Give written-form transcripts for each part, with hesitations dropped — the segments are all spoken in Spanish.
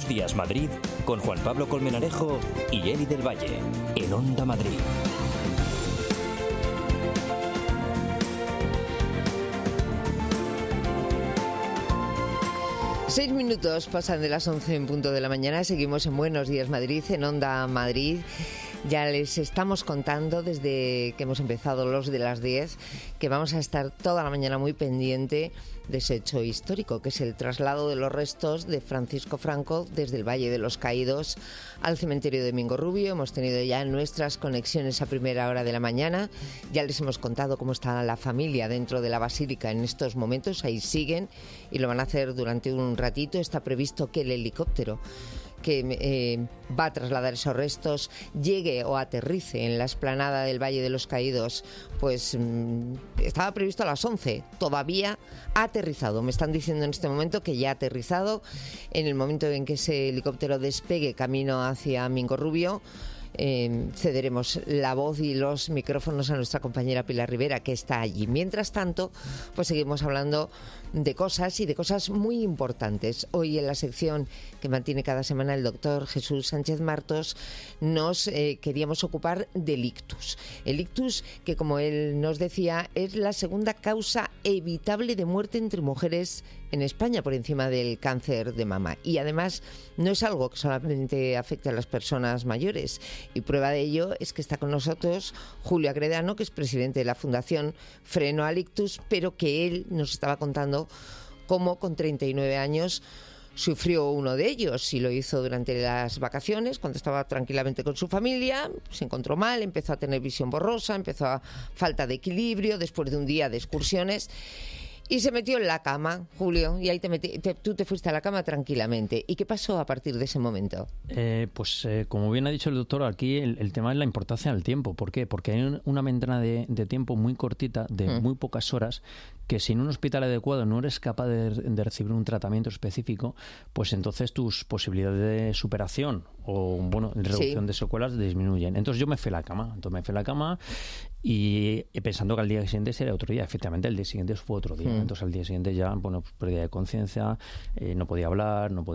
Días Madrid con Juan Pablo Colmenarejo y Eli del Valle en Onda Madrid. Seis minutos pasan de las 11 en punto de la mañana. Seguimos en Buenos Días Madrid, en Onda Madrid. Ya les estamos contando desde que hemos empezado los de las 10 que vamos a estar toda la mañana muy pendiente de ese hecho histórico, que es el traslado de los restos de Francisco Franco desde el Valle de los Caídos al cementerio de Mingo Rubio. Hemos tenido ya nuestras conexiones a primera hora de la mañana. Ya les hemos contado cómo está la familia dentro de la basílica en estos momentos. Ahí siguen y lo van a hacer durante un ratito. Está previsto que el helicóptero que va a trasladar esos restos llegue o aterrice en la explanada del Valle de los Caídos, pues estaba previsto a las 11, todavía ha aterrizado. Me están diciendo en este momento que ya ha aterrizado. En el momento en que ese helicóptero despegue camino hacia Mingo Rubio, cederemos la voz y los micrófonos a nuestra compañera Pilar Rivera, que está allí. Mientras tanto, pues seguimos hablando de cosas y de cosas muy importantes. Hoy en la sección que mantiene cada semana el doctor Jesús Sánchez Martos nos queríamos ocupar del ictus. El ictus, que como él nos decía, es la segunda causa evitable de muerte entre mujeres en España, por encima del cáncer de mama. Y además no es algo que solamente afecte a las personas mayores. Y prueba de ello es que está con nosotros Julio Agredano, que es presidente de la Fundación Freno al Ictus, pero que él nos estaba contando cómo con 39 años sufrió uno de ellos, y lo hizo durante las vacaciones, cuando estaba tranquilamente con su familia. Se encontró mal, empezó a tener visión borrosa, empezó a falta de equilibrio después de un día de excursiones. Y se metió en la cama, Julio, y ahí tú te fuiste a la cama tranquilamente. ¿Y qué pasó a partir de ese momento? Como bien ha dicho el doctor, aquí el tema es la importancia del tiempo. ¿Por qué? Porque hay una ventana de tiempo muy cortita, de muy pocas horas, que si en un hospital adecuado no eres capaz de recibir un tratamiento específico, pues entonces tus posibilidades de superación o reducción de secuelas disminuyen. Entonces yo me fui a la cama. Y pensando que al día siguiente sería otro día. Efectivamente, el día siguiente fue otro día. Entonces al día siguiente ya, pérdida de conciencia, no podía hablar, no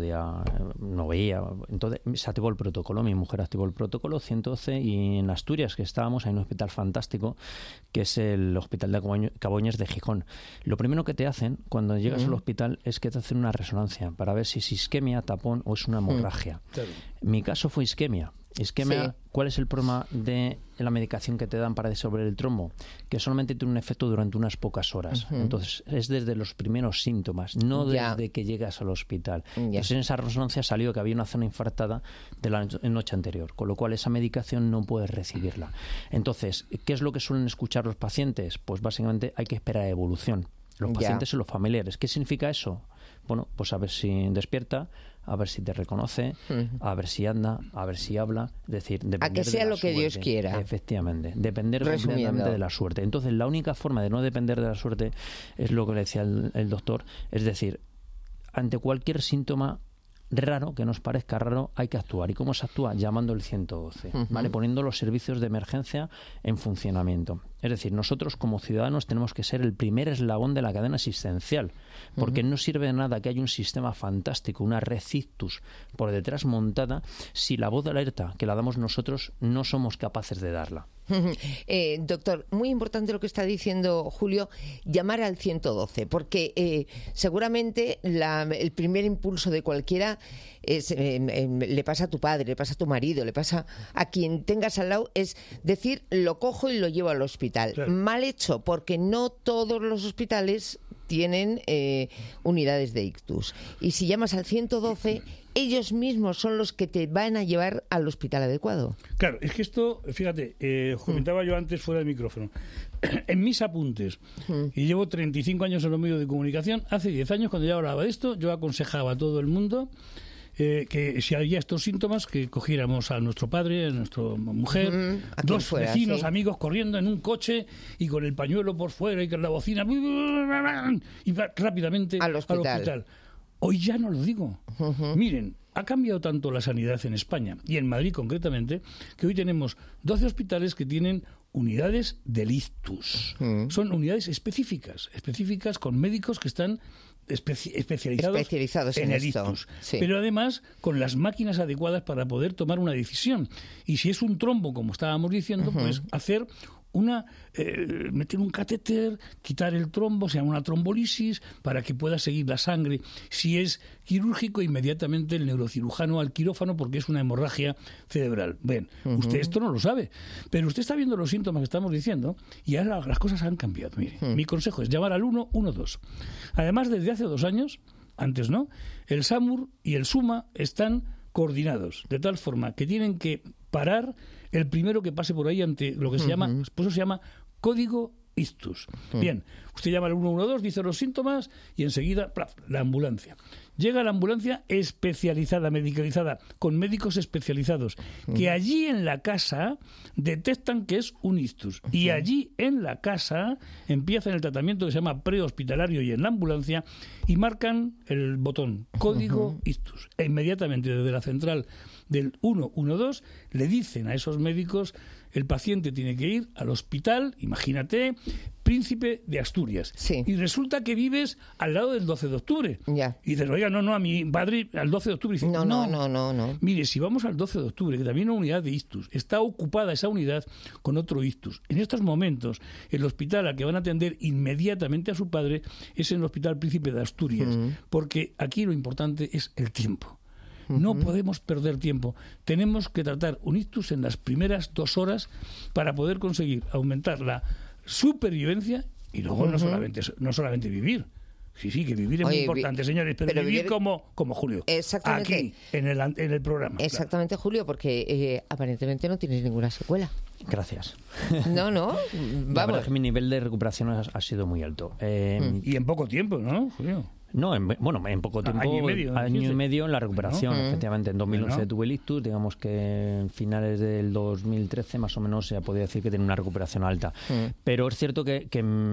veía. Entonces se activó el protocolo, mi mujer activó el protocolo 112, y en Asturias, que estábamos, hay un hospital fantástico, que es el Hospital de Caboñes de Gijón. Lo primero que te hacen cuando llegas al hospital es que te hacen una resonancia para ver si es isquemia, tapón o es una hemorragia. Claro. Mi caso fue isquemia. Isquemia, ¿cuál es el problema de la medicación que te dan para disolver el trombo? Que solamente tiene un efecto durante unas pocas horas. Entonces, es desde los primeros síntomas, no desde que llegas al hospital. Entonces, en esa resonancia salió que había una zona infartada de la noche anterior, con lo cual esa medicación no puedes recibirla. Entonces, ¿qué es lo que suelen escuchar los pacientes? Pues básicamente hay que esperar a evolución. Los pacientes y los familiares. ¿Qué significa eso? Bueno, pues a ver si despierta, a ver si te reconoce, a ver si anda, a ver si habla. Es decir, depender a que sea de la lo que suerte. Dios quiera. Efectivamente, depender completamente de la suerte. Entonces, la única forma de no depender de la suerte es lo que le decía el doctor, es decir, ante cualquier síntoma raro, que nos parezca raro, hay que actuar. ¿Y cómo se actúa? Llamando el 112, ¿vale? Poniendo los servicios de emergencia en funcionamiento. Es decir, nosotros como ciudadanos tenemos que ser el primer eslabón de la cadena asistencial, porque no sirve de nada que haya un sistema fantástico, una red ictus por detrás montada, si la voz de alerta que la damos nosotros no somos capaces de darla. Doctor, muy importante lo que está diciendo Julio, llamar al 112, porque seguramente el primer impulso de cualquiera es, le pasa a tu padre, le pasa a tu marido, le pasa a quien tengas al lado, es decir, lo cojo y lo llevo al hospital. Claro. Mal hecho, porque no todos los hospitales tienen unidades de ictus. Y si llamas al 112, ellos mismos son los que te van a llevar al hospital adecuado. Claro, es que esto, fíjate, comentaba yo antes fuera del micrófono, en mis apuntes, y llevo 35 años en los medios de comunicación, hace 10 años cuando yo hablaba de esto, yo aconsejaba a todo el mundo que si había estos síntomas, que cogiéramos a nuestro padre, a nuestra mujer, dos vecinos, amigos corriendo en un coche y con el pañuelo por fuera y con la bocina y rápidamente al hospital. Hoy ya no lo digo. Miren, ha cambiado tanto la sanidad en España y en Madrid concretamente, que hoy tenemos 12 hospitales que tienen unidades del ictus. Son unidades específicas con médicos que están especializados en el esto. ictus, Sí. pero además con las máquinas adecuadas para poder tomar una decisión. Y si es un trombo, como estábamos diciendo, pues hacer meter un catéter, quitar el trombo, o sea, una trombolisis, para que pueda seguir la sangre. Si es quirúrgico, inmediatamente el neurocirujano al quirófano, porque es una hemorragia cerebral. Ven, usted esto no lo sabe, pero usted está viendo los síntomas que estamos diciendo y ahora las cosas han cambiado. Mire, mi consejo es llamar al 112. Además, desde hace 2 años, antes no, el SAMUR y el SUMA están coordinados, de tal forma que tienen que parar el primero que pase por ahí ante lo que se llama, por eso se llama código ictus. Bien, usted llama al 112, dice los síntomas y enseguida la ambulancia. Llega la ambulancia especializada, medicalizada, con médicos especializados, que allí en la casa detectan que es un ictus. Y allí en la casa empiezan el tratamiento que se llama prehospitalario y en la ambulancia y marcan el botón código ictus. E inmediatamente desde la central del 112 le dicen a esos médicos: el paciente tiene que ir al hospital, imagínate, Príncipe de Asturias. Sí. Y resulta que vives al lado del 12 de octubre. Ya. Y dices, oiga, no, a mi padre al 12 de octubre. Y dice, No. Mire, si vamos al 12 de octubre, que también es una unidad de ictus, está ocupada esa unidad con otro ictus. En estos momentos, el hospital al que van a atender inmediatamente a su padre es el Hospital Príncipe de Asturias, porque aquí lo importante es el tiempo. No podemos perder tiempo. Tenemos que tratar un ictus en las primeras 2 horas para poder conseguir aumentar la supervivencia y luego no solamente vivir. Sí, que vivir es muy importante, señores, pero vivir como Julio. Exactamente. Aquí, en el programa. Exactamente, claro. Julio, porque aparentemente no tienes ninguna secuela. Gracias. No, La verdad vamos. es que mi nivel de recuperación ha sido muy alto. Y en poco tiempo, ¿no, Julio? No, en poco tiempo, año y medio en la recuperación. Efectivamente, en 2011 tuve el ictus, digamos que en finales del 2013 más o menos se podía decir que tenía una recuperación alta. Pero es cierto que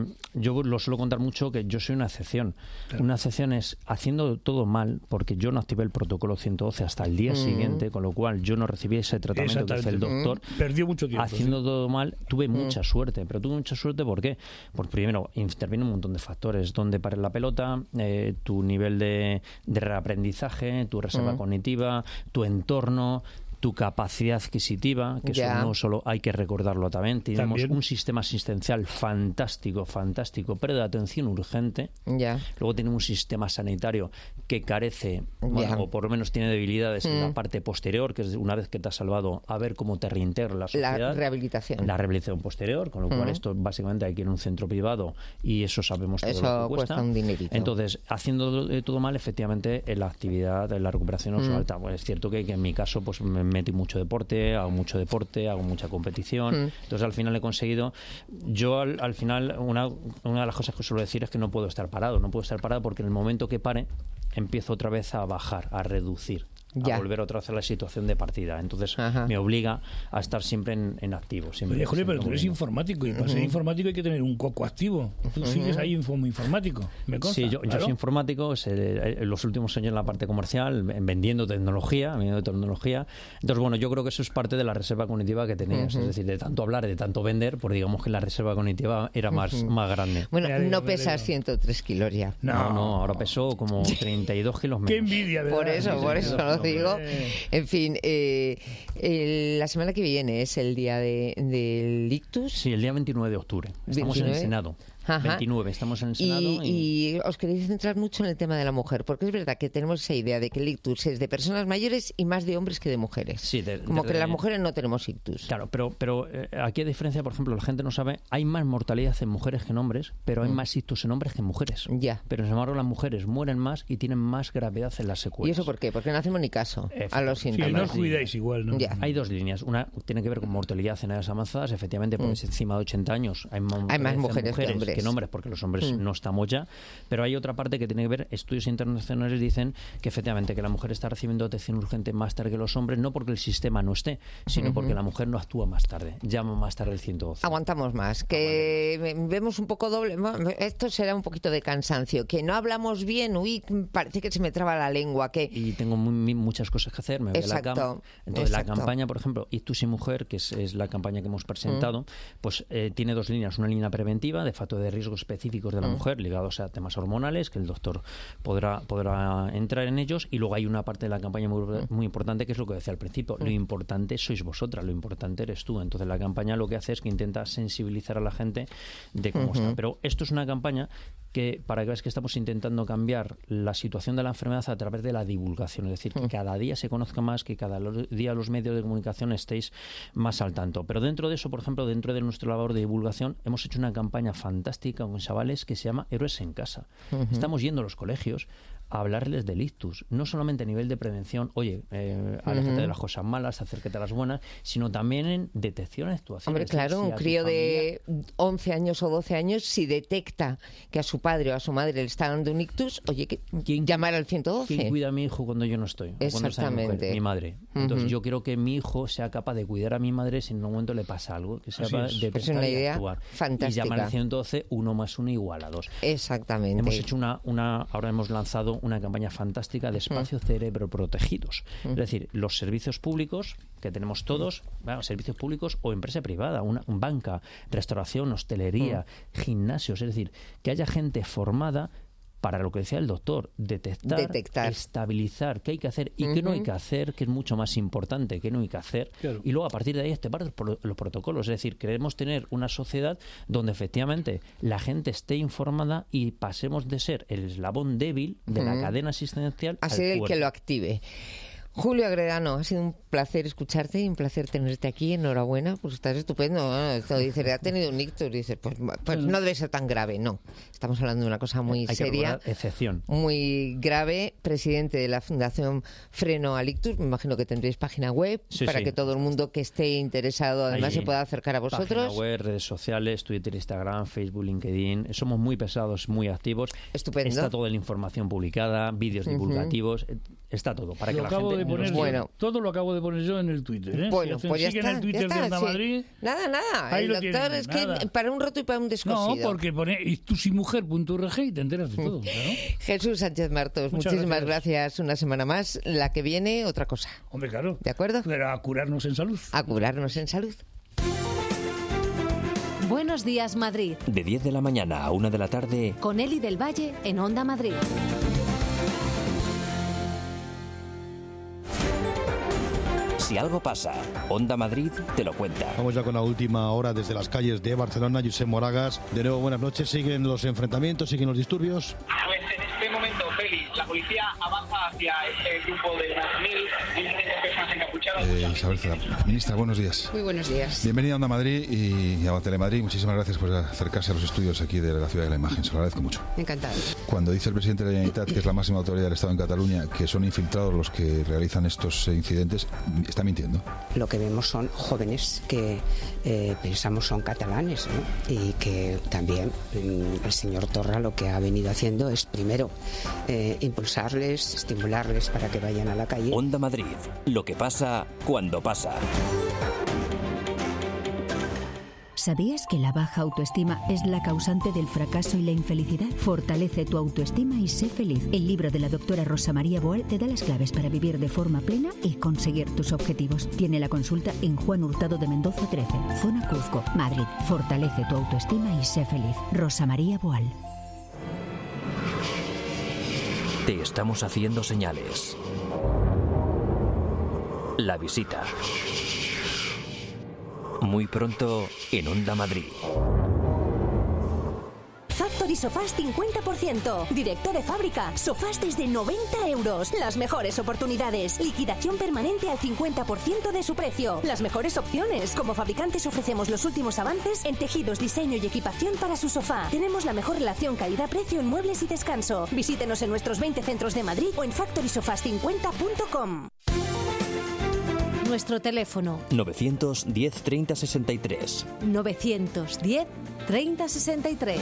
yo lo suelo contar mucho, que yo soy una excepción. Claro. Una excepción es haciendo todo mal, porque yo no activé el protocolo 112 hasta el día siguiente, con lo cual yo no recibí ese tratamiento que hace el doctor. Perdió mucho tiempo. Haciendo todo mal, tuve mucha suerte. Pero tuve mucha suerte, ¿por qué? Pues primero, interviene un montón de factores. Donde pares la pelota, tu nivel de reaprendizaje, tu reserva cognitiva, tu entorno, tu capacidad adquisitiva, que eso no solo hay que recordarlo también. Tenemos un sistema asistencial fantástico, pero de atención urgente. Luego tenemos un sistema sanitario que carece, o por lo menos tiene debilidades en la parte posterior, que es una vez que te has salvado, a ver cómo te reintegra la sociedad. La rehabilitación. La rehabilitación posterior, con lo cual esto básicamente hay que ir a un centro privado y eso sabemos todo lo que cuesta. Un dinerito. Entonces, haciendo todo mal, efectivamente, la actividad, la recuperación no es alta. Pues es cierto que en mi caso, pues me metí mucho deporte, hago mucha competición. Entonces, al final he conseguido... Yo, al final, una de las cosas que suelo decir es que no puedo estar parado. No puedo estar parado porque en el momento que pare, empiezo otra vez a bajar, a reducir, a volver otra vez a la situación de partida. Entonces, me obliga a estar siempre en activo. Siempre, oye, Julio, pero tú eres informático y para ser informático hay que tener un coco activo. Tú sigues ahí como informático, me consta. Sí, yo soy informático, en los últimos años en la parte comercial, vendiendo tecnología. Entonces, bueno, yo creo que eso es parte de la reserva cognitiva que tenías. Es decir, de tanto hablar, de tanto vender, pues digamos que la reserva cognitiva era más grande. Bueno, no pesas 103 kilos ya. No, ahora peso como 32 kilos menos. ¡Qué envidia! Por eso lo digo. En fin, la semana que viene es el día del ictus. Sí, el día 29 de octubre. Estamos en el Senado. 29, estamos en el Senado. Y os queréis centrar mucho en el tema de la mujer, porque es verdad que tenemos esa idea de que el ictus es de personas mayores y más de hombres que de mujeres. Sí, como que las mujeres no tenemos ictus. Claro, pero aquí a diferencia, por ejemplo, la gente no sabe, hay más mortalidad en mujeres que en hombres, pero hay más ictus en hombres que en mujeres. Pero sin embargo las mujeres mueren más y tienen más gravedad en las secuelas. ¿Y eso por qué? Porque no hacemos ni caso a los síntomas. Si no os cuidáis igual, ¿no? Hay 2 líneas. Una tiene que ver con mortalidad en edades avanzadas, efectivamente, porque encima de 80 años hay más mujeres que en hombres, porque los hombres no estamos ya, pero hay otra parte que tiene que ver, estudios internacionales dicen que efectivamente que la mujer está recibiendo atención urgente más tarde que los hombres, no porque el sistema no esté, sino porque la mujer no actúa más tarde, llama más tarde el 112. Aguantamos más, que vemos un poco doble, esto será un poquito de cansancio, que no hablamos bien, parece que se me traba la lengua, y tengo muchas cosas que hacer, me voy a la cama. Entonces la campaña, por ejemplo, Ictus y Mujer, que es la campaña que hemos presentado, pues tiene 2 líneas, una línea preventiva de factor de riesgo específicos de la mujer ligados a temas hormonales, que el doctor podrá entrar en ellos, y luego hay una parte de la campaña muy importante, que es lo que decía al principio. Lo importante sois vosotras, lo importante eres tú. Entonces la campaña lo que hace es que intenta sensibilizar a la gente de cómo está. Pero esto es una campaña que, para que veas que estamos intentando cambiar la situación de la enfermedad a través de la divulgación, es decir, que cada día se conozca más, que cada día los medios de comunicación estéis más al tanto. Pero dentro de eso, por ejemplo, dentro de nuestra labor de divulgación, hemos hecho una campaña fantástica con chavales que se llama Héroes en Casa. Estamos yendo a los colegios a hablarles del ictus, no solamente a nivel de prevención, oye, aléjate de las cosas malas, acércate a las buenas, sino también en detección y actuación. Hombre, claro, un crío de 11 años o 12 años, si detecta que a su padre o a su madre le está dando un ictus, oye, que llamar al 112. ¿Quién cuida a mi hijo cuando yo no estoy? Exactamente. Mi madre. Entonces yo quiero que mi hijo sea capaz de cuidar a mi madre si en un momento le pasa algo, que sea capaz de es una idea actuar. fantástica. Y llamar al 112, 1 más 1 igual a 2. Exactamente. Hemos hecho ahora hemos lanzado una campaña fantástica de espacios cerebro protegidos. Es decir, los servicios públicos que tenemos todos, servicios públicos o empresa privada, una banca, restauración, hostelería, gimnasios, es decir, que haya gente formada para lo que decía el doctor, detectar, estabilizar qué hay que hacer y qué no hay que hacer, que es mucho más importante, qué no hay que hacer. Claro. Y luego, a partir de ahí, los protocolos. Es decir, queremos tener una sociedad donde efectivamente la gente esté informada y pasemos de ser el eslabón débil de la cadena asistencial a ser el que lo active. Julio Agredano, ha sido un placer escucharte y un placer tenerte aquí. Enhorabuena, pues estás estupendo. Esto dice, ha tenido un ictus, dices, pues no debe ser tan grave. No, estamos hablando de una cosa muy seria, excepción, muy grave. Presidente de la Fundación Freno al Ictus, me imagino que tendréis página web para que todo el mundo que esté interesado además se pueda acercar a vosotros. Página web, redes sociales, Twitter, Instagram, Facebook, LinkedIn. Somos muy pesados, muy activos. Estupendo. Está toda la información publicada, vídeos divulgativos, está todo para que la gente... Todo lo acabo de poner yo en el Twitter. Bueno, pues ya está. En el Twitter de Onda Madrid. Nada. El doctor es que para un roto y para un descosido. No, porque pone ictusymujer.org y te enteras de todo. Claro. Jesús Sánchez Martos, muchísimas gracias. Una semana más. La que viene, otra cosa. Hombre, claro. ¿De acuerdo? Pero a curarnos en salud. A curarnos en salud. Buenos días, Madrid. De 10 de la mañana a 1 de la tarde. Con Eli del Valle en Onda Madrid. Si algo pasa, Onda Madrid te lo cuenta. Vamos ya con la última hora desde las calles de Barcelona. Josep Moragas, de nuevo buenas noches. ¿Siguen los enfrentamientos? ¿Siguen los disturbios? Pues en este momento, Félix, la policía avanza hacia este grupo de unas 1.000 personas encapuchadas. Isabel Cela, ministra, buenos días. Muy buenos días. Bienvenida a Onda Madrid y a Telemadrid. Muchísimas gracias por acercarse a los estudios aquí de la Ciudad de la Imagen. Se lo agradezco mucho. Encantado. Cuando dice el presidente de la Generalitat, que es la máxima autoridad del Estado en Cataluña, que son infiltrados los que realizan estos incidentes, ¿está mintiendo? Lo que vemos son jóvenes que pensamos son catalanes, ¿no? Y que también el señor Torra lo que ha venido haciendo es primero impulsarles, estimularles para que vayan a la calle. Onda Madrid, lo que pasa cuando pasa. ¿Sabías que la baja autoestima es la causante del fracaso y la infelicidad? Fortalece tu autoestima y sé feliz. El libro de la doctora Rosa María Boal te da las claves para vivir de forma plena y conseguir tus objetivos. Tiene la consulta en Juan Hurtado de Mendoza 13, Zona Cuzco, Madrid. Fortalece tu autoestima y sé feliz. Rosa María Boal. Te estamos haciendo señales. La visita. Muy pronto en Onda Madrid. Factory Sofás 50%. Directo de fábrica. Sofás desde 90 euros. Las mejores oportunidades. Liquidación permanente al 50% de su precio. Las mejores opciones. Como fabricantes ofrecemos los últimos avances en tejidos, diseño y equipación para su sofá. Tenemos la mejor relación calidad-precio en muebles y descanso. Visítenos en nuestros 20 centros de Madrid o en factorysofas50.com. Nuestro teléfono 910 30 63. 910 30 63.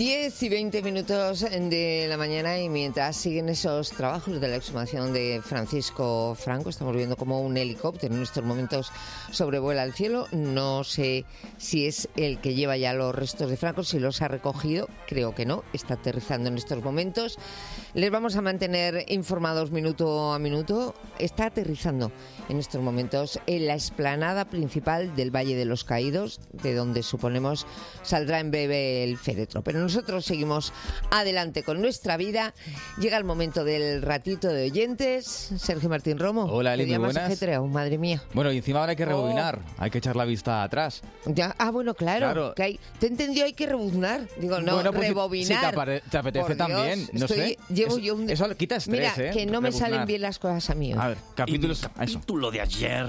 10 y 20 minutos de la mañana, y mientras siguen esos trabajos de la exhumación de Francisco Franco, estamos viendo como un helicóptero en estos momentos sobrevuela el cielo. No sé si es el que lleva ya los restos de Franco, si los ha recogido, creo que no, está aterrizando en estos momentos. Les vamos a mantener informados minuto a minuto. Está aterrizando en estos momentos en la explanada principal del Valle de los Caídos, de donde suponemos saldrá en breve el féretro. Pero nosotros seguimos adelante con nuestra vida. Llega el momento del ratito de oyentes. Sergio Martín Romo. Hola, Eli, muy buenas. Ajetreado, madre mía. Bueno, y encima ahora hay que rebobinar, hay que echar la vista atrás. Ya, bueno, claro. Que te he entendido, hay que rebuznar. Digo, no, bueno, pues rebobinar. Si te apetece también, no sé. Eso quita estrés, Mira, que no me salen bien las cosas a mí. A ver, capítulo de ayer.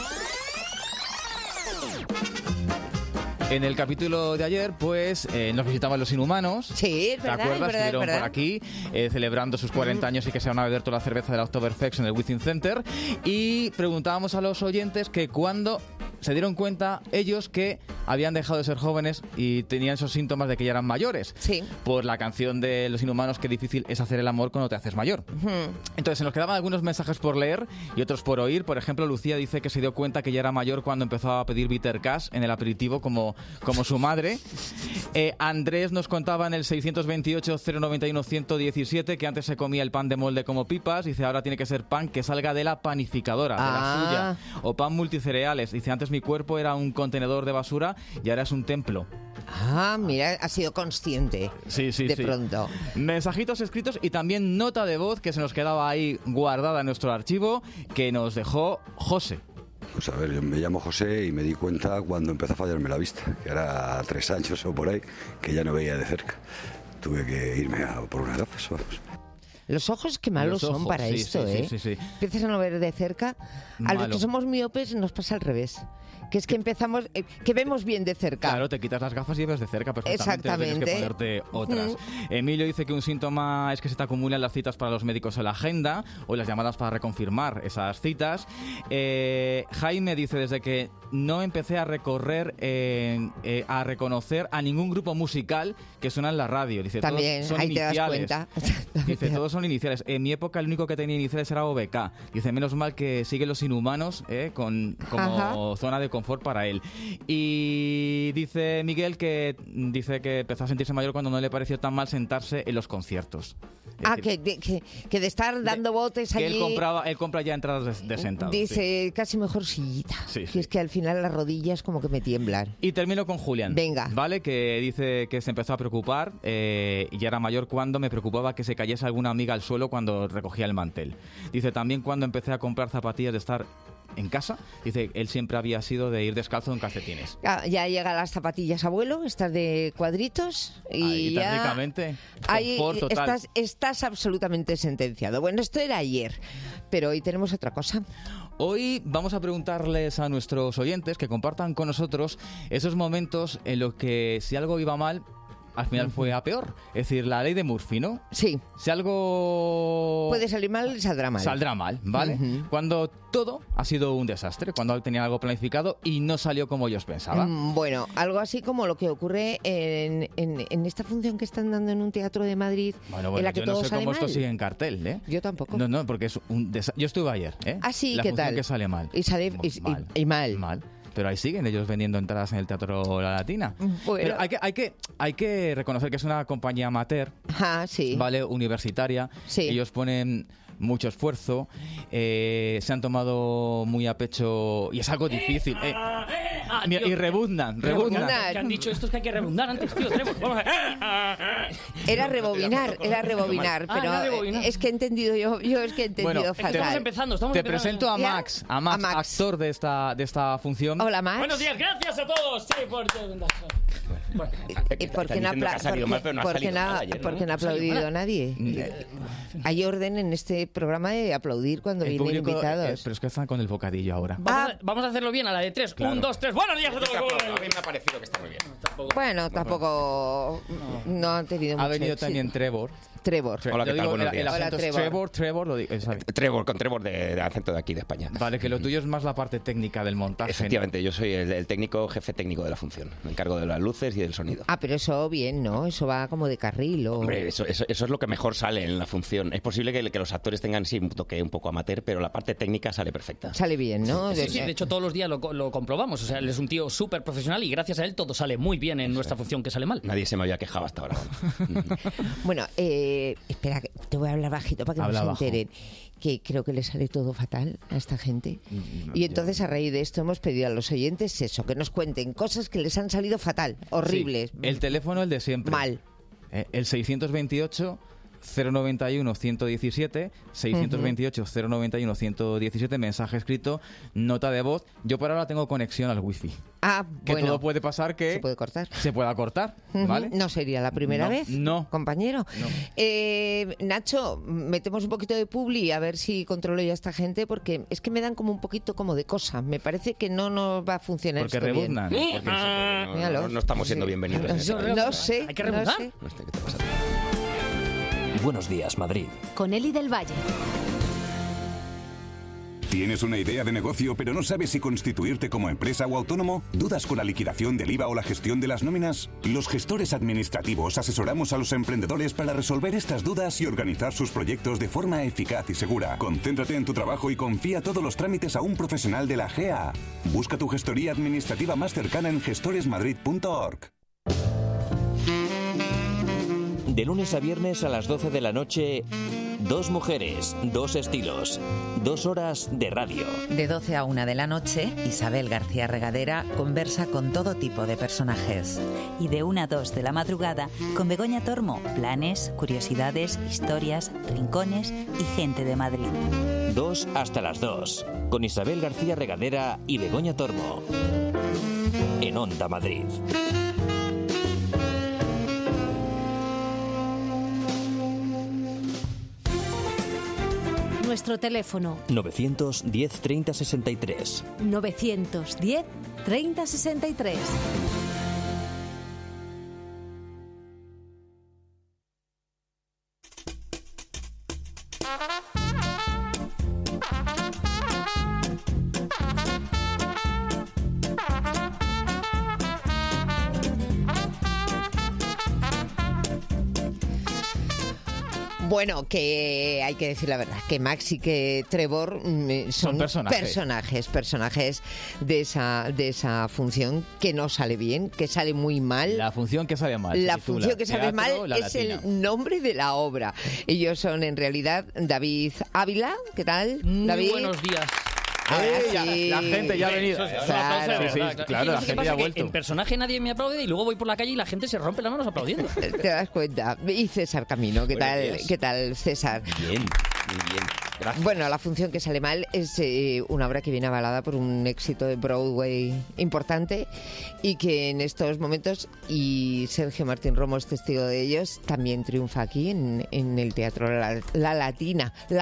En el capítulo de ayer, pues, nos visitaban los Inhumanos. Sí, es verdad. ¿Te acuerdas? Estuvieron por aquí celebrando sus 40 años y que se van a beber toda la cerveza del Oktoberfest en el Within Center. Y preguntábamos a los oyentes que cuándo se dieron cuenta ellos que habían dejado de ser jóvenes y tenían esos síntomas de que ya eran mayores. Sí. Por la canción de los Inhumanos, que difícil es hacer el amor cuando te haces mayor. Entonces, se nos quedaban algunos mensajes por leer y otros por oír. Por ejemplo, Lucía dice que se dio cuenta que ya era mayor cuando empezó a pedir bitter cash en el aperitivo como su madre. Andrés nos contaba en el 628-091-117 que antes se comía el pan de molde como pipas. Dice, ahora tiene que ser pan que salga de la panificadora, de la suya. O pan multicereales. Dice, antes mi cuerpo era un contenedor de basura y ahora es un templo. Mira, ha sido consciente. Sí. Pronto. Mensajitos escritos y también nota de voz que se nos quedaba ahí guardada en nuestro archivo, que nos dejó José. Pues a ver, yo me llamo José y me di cuenta cuando empezó a fallarme la vista, que era 3 años o por ahí, que ya no veía de cerca. Tuve que irme por unas gafas, vamos. Los ojos, qué malos son para esto, ¿eh? Sí. Empiezas a no ver de cerca. A los que somos miopes nos pasa al revés. Que es que empezamos, que vemos bien de cerca. Claro, te quitas las gafas y ves de cerca perfectamente. Exactamente. Tienes que ponerte otras. Emilio dice que un síntoma es que se te acumulan las citas para los médicos en la agenda o las llamadas para reconfirmar esas citas. Jaime dice, desde que no empecé a reconocer a ningún grupo musical que suena en la radio. Dice, también, todos son ahí iniciales. Te das cuenta. Dice, todos son iniciales. En mi época el único que tenía iniciales era OBK. Dice, menos mal que siguen los Inhumanos como zona de confort para él. Y dice Miguel que empezó a sentirse mayor cuando no le pareció tan mal sentarse en los conciertos. Decir, que de estar dando botes allí... Él compra ya entradas de sentado. Dice, casi mejor sillita. Sí. Que es que al final las rodillas como que me tiemblan. Y termino con Julián. Venga. ¿Vale? Que dice que se empezó a preocupar y ya era mayor cuando me preocupaba que se cayese alguna amiga al suelo cuando recogía el mantel. Dice, también cuando empecé a comprar zapatillas de estar en casa, dice, él siempre había sido de ir descalzo en calcetines. Ya llegan las zapatillas, abuelo, estas de cuadritos, y ahí, ya técnicamente, ahí total. Estás absolutamente sentenciado. Bueno, esto era ayer, pero hoy tenemos otra cosa. Hoy vamos a preguntarles a nuestros oyentes que compartan con nosotros esos momentos en los que si algo iba mal, al final fue a peor. Es decir, la ley de Murphy, ¿no? Sí. Si algo puede salir mal, saldrá mal. Saldrá mal, ¿vale? Cuando todo ha sido un desastre, cuando tenían algo planificado y no salió como ellos pensaban. Bueno, algo así como lo que ocurre en esta función que están dando en un teatro de Madrid, en la que todo sale mal. Yo no sé cómo esto sigue en cartel, ¿eh? Yo tampoco. No, porque es un desastre. Yo estuve ayer, ¿eh? Ah, sí, la ¿qué función tal? Que sale mal. Y sale mal. Mal. Pero ahí siguen ellos vendiendo entradas en el Teatro La Latina. Bueno. Pero hay que reconocer que es una compañía amateur, sí. ¿vale? Universitaria. Sí. Ellos ponen mucho esfuerzo, se han tomado muy a pecho y es algo difícil. Mira, y rebuznan. ¿Qué han dicho estos que hay que rebundar antes, tío? Vamos Era rebobinar, pero es que he entendido yo es que he entendido fatal. Estamos empezando. Te presento a Max, actor de esta función. Hola, Max. Buenos días, gracias a todos. Sí, ¿Por qué no ha aplaudido a nadie? Hay orden en este programa de aplaudir cuando vienen invitados. Pero es que están con el bocadillo ahora. Vamos a hacerlo bien a la de 3. Claro. 1, 2, 3. Buenos días a todos. A mí me ha parecido que está muy bien. Bueno, tampoco no han tenido mucho Ha venido éxito. también Trevor. Trevor. Hola, ¿qué tal? Buenos días. El acento es Trevor lo digo. Trevor, con Trevor de acento de aquí de España. Vale, que lo tuyo es más la parte técnica del montaje. Efectivamente, yo soy el jefe técnico de la función. Me encargo de las luces y del sonido. Ah, pero eso bien, ¿no? Eso va como de carril. Hombre, eso es lo que mejor sale en la función. Es posible que los actores tengan sí un toque un poco amateur, pero la parte técnica sale perfecta. Sale bien, ¿no? Sí, de hecho todos los días lo comprobamos. O sea, él es un tío súper profesional y gracias a él todo sale muy bien en nuestra función, que sale mal. Nadie se me había quejado hasta ahora. Bueno, espera, te voy a hablar bajito para que no se enteren. Que creo que le sale todo fatal a esta gente. Y entonces, a raíz de esto, hemos pedido a los oyentes eso, que nos cuenten cosas que les han salido fatal, horribles. Sí, el teléfono, el de siempre. Mal. El 628... 091 117 628 091 117, mensaje escrito, nota de voz. Yo por ahora tengo conexión al wifi. Que bueno, todo puede pasar que se puede cortar. Se pueda cortar, ¿vale? No sería la primera vez, compañero. No. Nacho, metemos un poquito de publi a ver si controlo ya a esta gente, porque es que me dan como un poquito como de cosa. Me parece que no nos va a funcionar porque esto rebuznan. bien. No estamos siendo bienvenidos. No sé. Hay que rebuznar. No sé qué te pasa. Buenos días, Madrid. Con Eli del Valle. ¿Tienes una idea de negocio pero no sabes si constituirte como empresa o autónomo? ¿Dudas con la liquidación del IVA o la gestión de las nóminas? Los gestores administrativos asesoramos a los emprendedores para resolver estas dudas y organizar sus proyectos de forma eficaz y segura. Concéntrate en tu trabajo y confía todos los trámites a un profesional de la GA. Busca tu gestoría administrativa más cercana en gestoresmadrid.org. De lunes a viernes a las 12 de la noche, dos mujeres, dos estilos, 2 horas de radio. De 12 a 1 de la noche, Isabel García Regadera conversa con todo tipo de personajes. Y de 1 a 2 de la madrugada, con Begoña Tormo, planes, curiosidades, historias, rincones y gente de Madrid. 2 hasta las 2, con Isabel García Regadera y Begoña Tormo. En Onda Madrid. Nuestro teléfono 910 30 63. 910 30 63. Bueno, que hay que decir la verdad, que Max y que Trevor son personajes de esa función que no sale bien, que sale muy mal. La función que sale mal. La función que sale mal es Latina. El nombre de la obra. Ellos son en realidad David Ávila, ¿qué tal, David? Muy buenos días. Sí. La gente ya ha venido. Claro, la gente ya ha vuelto. En personaje nadie me aplaude y luego voy por la calle y la gente se rompe las manos aplaudiendo. Te das cuenta. Y César Camino, ¿qué tal, César? Bien, muy bien. Gracias. Bueno, la función que sale mal es una obra que viene avalada por un éxito de Broadway importante y que en estos momentos, y Sergio Martín Romo es testigo de ellos, también triunfa aquí en el Teatro La Latina. La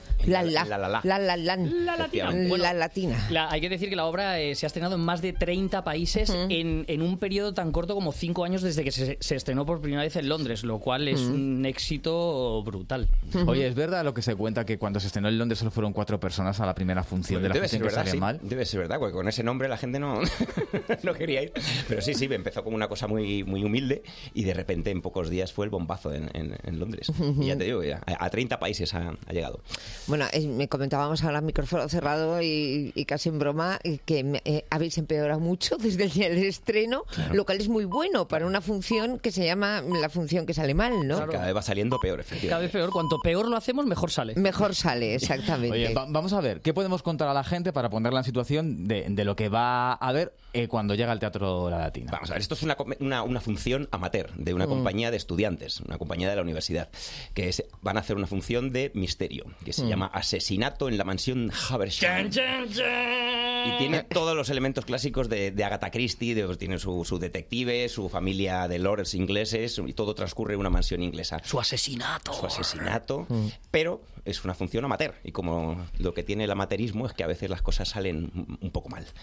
Latina. Hay que decir que la obra se ha estrenado en más de 30 países en un periodo tan corto como 5 años desde que se estrenó por primera vez en Londres, lo cual es un éxito brutal. Oye, ¿es verdad lo que se cuenta que cuando se estrenó en Londres solo fueron 4 personas a la primera función de la función que sale mal? Debe ser verdad, porque con ese nombre la gente no quería ir. Pero sí, empezó como una cosa muy, muy humilde y de repente en pocos días fue el bombazo en Londres. Y ya te digo, a 30 países ha llegado. Bueno, me comentábamos ahora micrófono cerrado y casi en broma que habéis empeorado mucho desde el día del estreno, claro. Lo cual es muy bueno para una función que se llama la función que sale mal, ¿no? Claro. Cada vez va saliendo peor, efectivamente. Cada vez peor. Cuanto peor lo hacemos, mejor sale. Mejor sale, exactamente. Oye, vamos a ver, ¿qué podemos contar a la gente para ponerla en situación de lo que va a ver cuando llega al Teatro La Latina? Vamos a ver, esto es una función amateur de una compañía de estudiantes, una compañía de la universidad, que van a hacer una función de misterio, que se llama Asesinato en la mansión Haversham. Y tiene todos los elementos clásicos de Agatha Christie, tiene su detective, su familia de lords ingleses, y todo transcurre en una mansión inglesa. Su asesinato, pero es una función amateur, y como lo que tiene el amateurismo es que a veces las cosas salen un poco mal.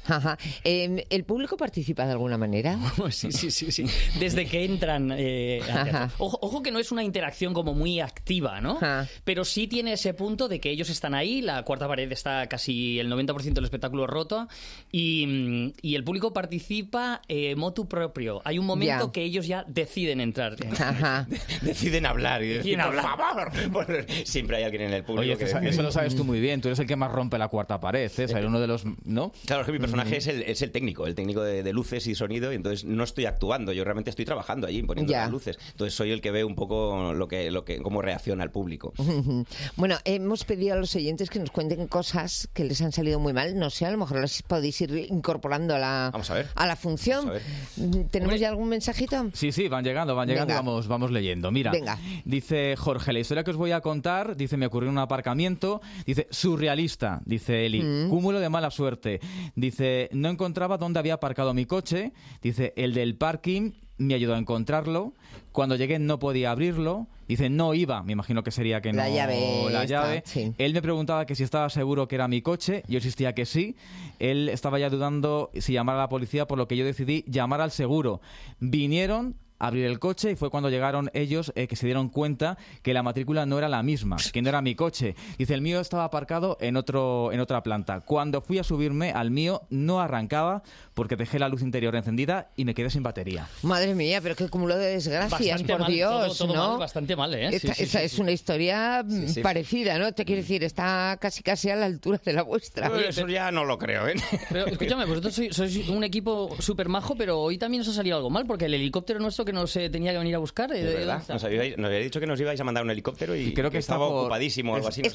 Ajá. ¿El público participa de alguna manera? Sí. Desde que entran. Ojo que no es una interacción como muy activa, ¿no? Pero sí tiene ese punto de que ellos están ahí, la cuarta pared está casi el 90% del espectáculo roto y el público participa motu proprio. Hay un momento que ellos ya deciden entrar. Deciden hablar y decir, Deciden por favor. Siempre hay alguien en el público. Oye, eso lo sabes tú muy bien. Tú eres el que más rompe la cuarta pared, César, uno de los... ¿no? Claro, es que mi personaje es el técnico de luces y sonido, y entonces no estoy actuando, yo realmente estoy trabajando allí, poniendo las luces. Entonces soy el que ve un poco cómo reacciona el público. Bueno, hemos pedido a los oyentes que nos cuenten cosas que les han salido muy mal. No sé, a lo mejor las podéis ir incorporando a la función. ¿Tenemos ya algún mensajito? Sí, van llegando Venga. y vamos leyendo. Mira, dice Jorge, la historia que os voy a contar, dice, me ocurrió en un aparcamiento, dice, surrealista, dice Eli, cúmulo de mala suerte, dice, no encontraba dónde había aparcado mi coche, dice, el del parking me ayudó a encontrarlo, cuando llegué no podía abrirlo, dice, no iba, me imagino que sería que no... La llave. Sí. Él me preguntaba que si estaba seguro que era mi coche, yo insistía que sí, él estaba ya dudando si llamar a la policía, por lo que yo decidí llamar al seguro. Vinieron a abrir el coche y fue cuando llegaron ellos que se dieron cuenta que la matrícula no era la misma, que no era mi coche. Dice, el mío estaba aparcado en otra planta. Cuando fui a subirme al mío no arrancaba porque dejé la luz interior encendida y me quedé sin batería. Madre mía, pero qué cúmulo de desgracias, Bastante por mal, Dios, todo ¿no? mal, bastante mal, ¿eh? Esta es una historia parecida, ¿no? Te quiero decir, está casi a la altura de la vuestra. Eso ya no lo creo, ¿eh? Pero escúchame, vosotros sois un equipo súper majo, pero hoy también os ha salido algo mal, porque el helicóptero nuestro que nos tenía que venir a buscar... ¿De verdad? Nos había dicho que nos ibais a mandar un helicóptero y creo que estaba ocupadísimo o algo así.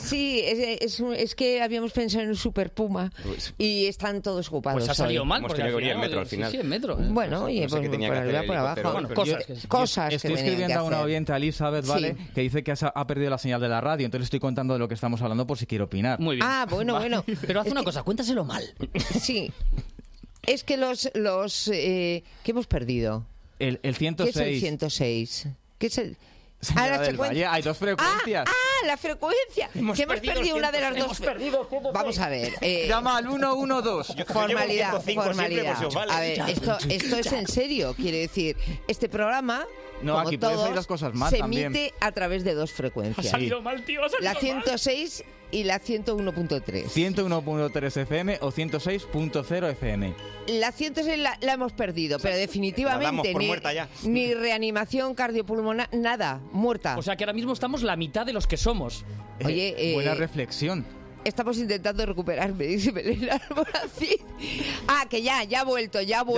Es que habíamos pensado en un Super Puma y están todos ocupados. Pues ha salido mal, porque al final... metro al final. Sí, el metro. Bueno, oye, no sé pues por arriba, por abajo. Bueno, cosas que estoy escribiendo a una oyente, a Elizabeth, ¿vale? Que dice que ha perdido la señal de la radio, entonces estoy contando de lo que estamos hablando por si quiere opinar. Muy bien. Ah, bueno. Pero haz una cosa, cuéntaselo mal. Sí. Es que ¿qué hemos perdido? El 106. ¿Qué es el 106? ¿Qué es el...? Señora del Valle, hay dos frecuencias. La frecuencia. Hemos perdido una de las dos. Vamos a ver. Llama al 112. Formalidad. A ver, esto es en serio. Quiere decir, este programa... No, como aquí todos, pueden salir las cosas mal también. Se emite a través de dos frecuencias. Ha salido mal, tío. La 106 y la 101.3. 101.3 FM o 106.0 FM. La 106 la hemos perdido, pero definitivamente ni reanimación cardiopulmonar, nada, muerta. O sea que ahora mismo estamos la mitad de los que somos. Oye, buena reflexión. Estamos intentando recuperarme, dice Belén Alboracid. Que ya ha vuelto.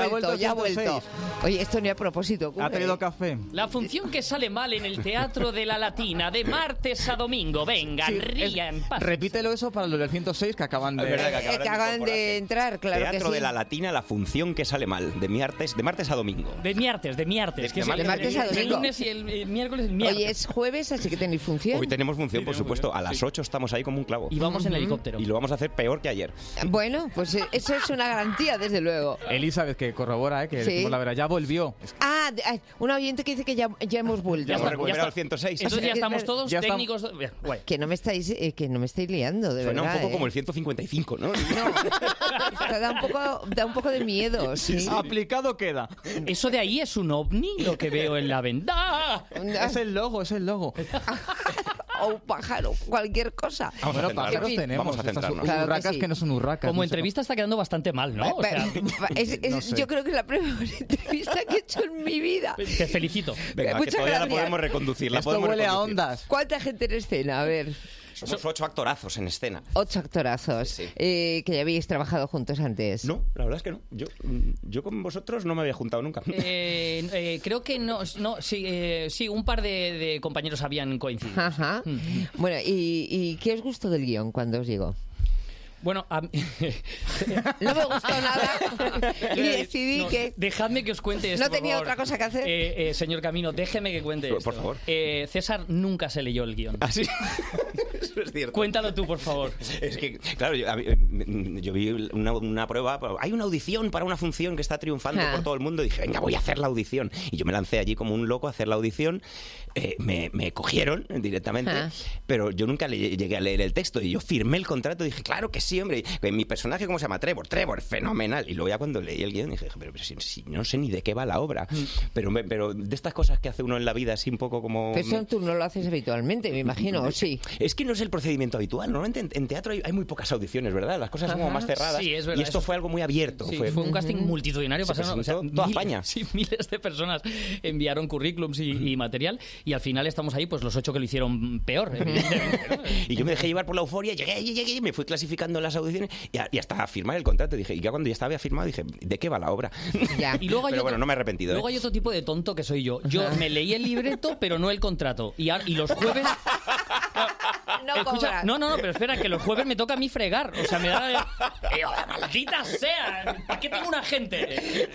Oye, esto ni a propósito ocurre. ¿Ha traído café? La función que sale mal en el Teatro de la Latina de martes a domingo. Venga, rían. Repítelo eso para los del 106 que acaban de... que acaban de entrar, claro Teatro que sí. de la Latina, la función que sale mal, de martes a domingo. De martes. De martes a domingo. El lunes y el miércoles, el miércoles. Hoy es jueves, así que tenéis función. Hoy tenemos función, por supuesto. A las 8 estamos ahí como un clavo. Y vamos en el helicóptero. Y lo vamos a hacer peor que ayer. Bueno, pues eso es una garantía, desde luego. Elizabeth, que corrobora, que decimos la verdad, ya volvió. Una oyente que dice que ya hemos vuelto. Ya hemos recuperado el 106. Entonces ya estamos todos técnicos... Que no me estáis liando, de verdad. Suena un poco como el 155, ¿no? Da un poco de miedo. Sí. Aplicado queda. Eso de ahí es un ovni, lo que veo en la ventana. Es el logo. O un pájaro, cualquier cosa. Pájaros tenemos. Centrarnos. Claro urracas que no son urracas. Como entrevista está quedando bastante mal, ¿no? No sé. Yo creo que es la primera entrevista que he hecho en mi vida. Te felicito. Venga, que todavía la podemos reconducir. Esto huele a ondas. ¿Cuánta gente en escena? A ver. Somos 8 actorazos en escena. 8 actorazos. Sí. Que ya habéis trabajado juntos antes. No, la verdad es que no. Yo con vosotros no me había juntado nunca. Creo que no, sí, un par de compañeros habían coincidido. Ajá. Bueno, ¿y qué os gustó del guión cuando os llegó? Bueno, no me gustó nada y decidí que... Dejadme que os cuente esto, no tenía por favor. otra cosa que hacer. Señor Camino, déjeme que cuente esto. Por favor. César nunca se leyó el guión. ¿Ah, sí? Eso es cierto. Cuéntalo tú, por favor. Es que, claro, yo vi una prueba. Hay una audición para una función que está triunfando por todo el mundo. Y dije, venga, voy a hacer la audición. Y yo me lancé allí como un loco a hacer la audición. Me cogieron directamente, pero yo nunca llegué a leer el texto. Y yo firmé el contrato y dije, claro que sí, hombre. Mi personaje, ¿cómo se llama? Trevor, fenomenal. Y luego ya cuando leí el guión dije, pero si no sé ni de qué va la obra. Pero de estas cosas que hace uno en la vida así un poco como... Pero eso tú no lo haces habitualmente, me imagino, ¿o sí? Es que no es el procedimiento habitual. Normalmente en teatro hay muy pocas audiciones, ¿verdad? Las cosas son como más cerradas. Sí, es verdad. Y esto fue algo muy abierto. Sí, fue un casting multitudinario. Pasaron toda España. Sí, miles de personas enviaron currículums y material. Y al final estamos ahí, pues los 8 que lo hicieron peor, evidentemente, ¿no? Y yo me dejé llevar por la euforia, llegué, me fui clasificando las audiciones y hasta firmar el contrato. Dije, y ya cuando ya estaba firmado, dije, ¿de qué va la obra? Ya. Y luego pero bueno, no me he arrepentido. Luego hay otro tipo de tonto que soy yo. Yo me leí el libreto, pero no el contrato. Y los jueves... Escucha, no, pero espera, que los jueves me toca a mí fregar. O sea, me da... ¡Maldita sea! ¿Para qué tengo un agente?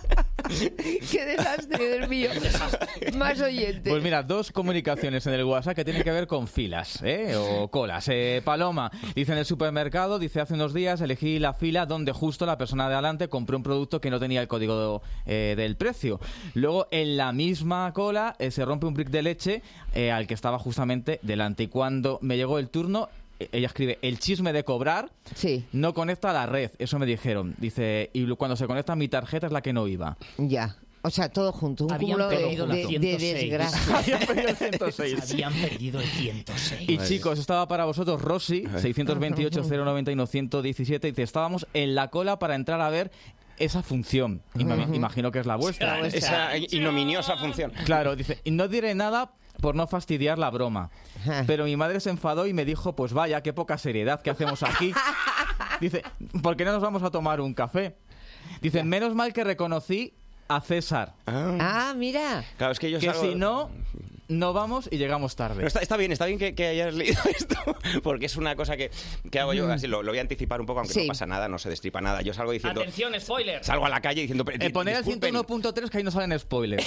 ¡Qué desastre, Dios mío! Más oyentes. Pues mira, 2 comunicaciones en el WhatsApp que tienen que ver con filas, o colas. Paloma dice, en el supermercado, dice, hace unos días elegí la fila donde justo la persona de adelante compró un producto que no tenía el código del precio. Luego, en la misma cola, se rompe un brick de leche al que estaba justamente delante. Y cuando me llegó el turno, ella escribe, el chisme de cobrar no conecta a la red. Eso me dijeron. Dice, y cuando se conecta mi tarjeta es la que no iba. Ya. O sea, todo junto, un cúmulo de desgracia. Habían perdido el 106. Habían perdido el 106. Y chicos, estaba para vosotros Rosy, 628-091-117, dice, estábamos en la cola para entrar a ver esa función. Imagino que es la vuestra. Esa ignominiosa función. Claro, dice, y no diré nada por no fastidiar la broma. Pero mi madre se enfadó y me dijo, pues vaya, qué poca seriedad que hacemos aquí. Dice, ¿por qué no nos vamos a tomar un café? Dice, menos mal que reconocí a César. Mira. Claro, es que que si no vamos y llegamos tarde. Pero está bien que hayas leído esto, porque es una cosa que hago yo, así lo voy a anticipar un poco, aunque no pasa nada, no se destripa nada. Yo salgo diciendo... ¡Atención, spoiler! Salgo a la calle diciendo... Poner el 101.3 que ahí no salen spoilers.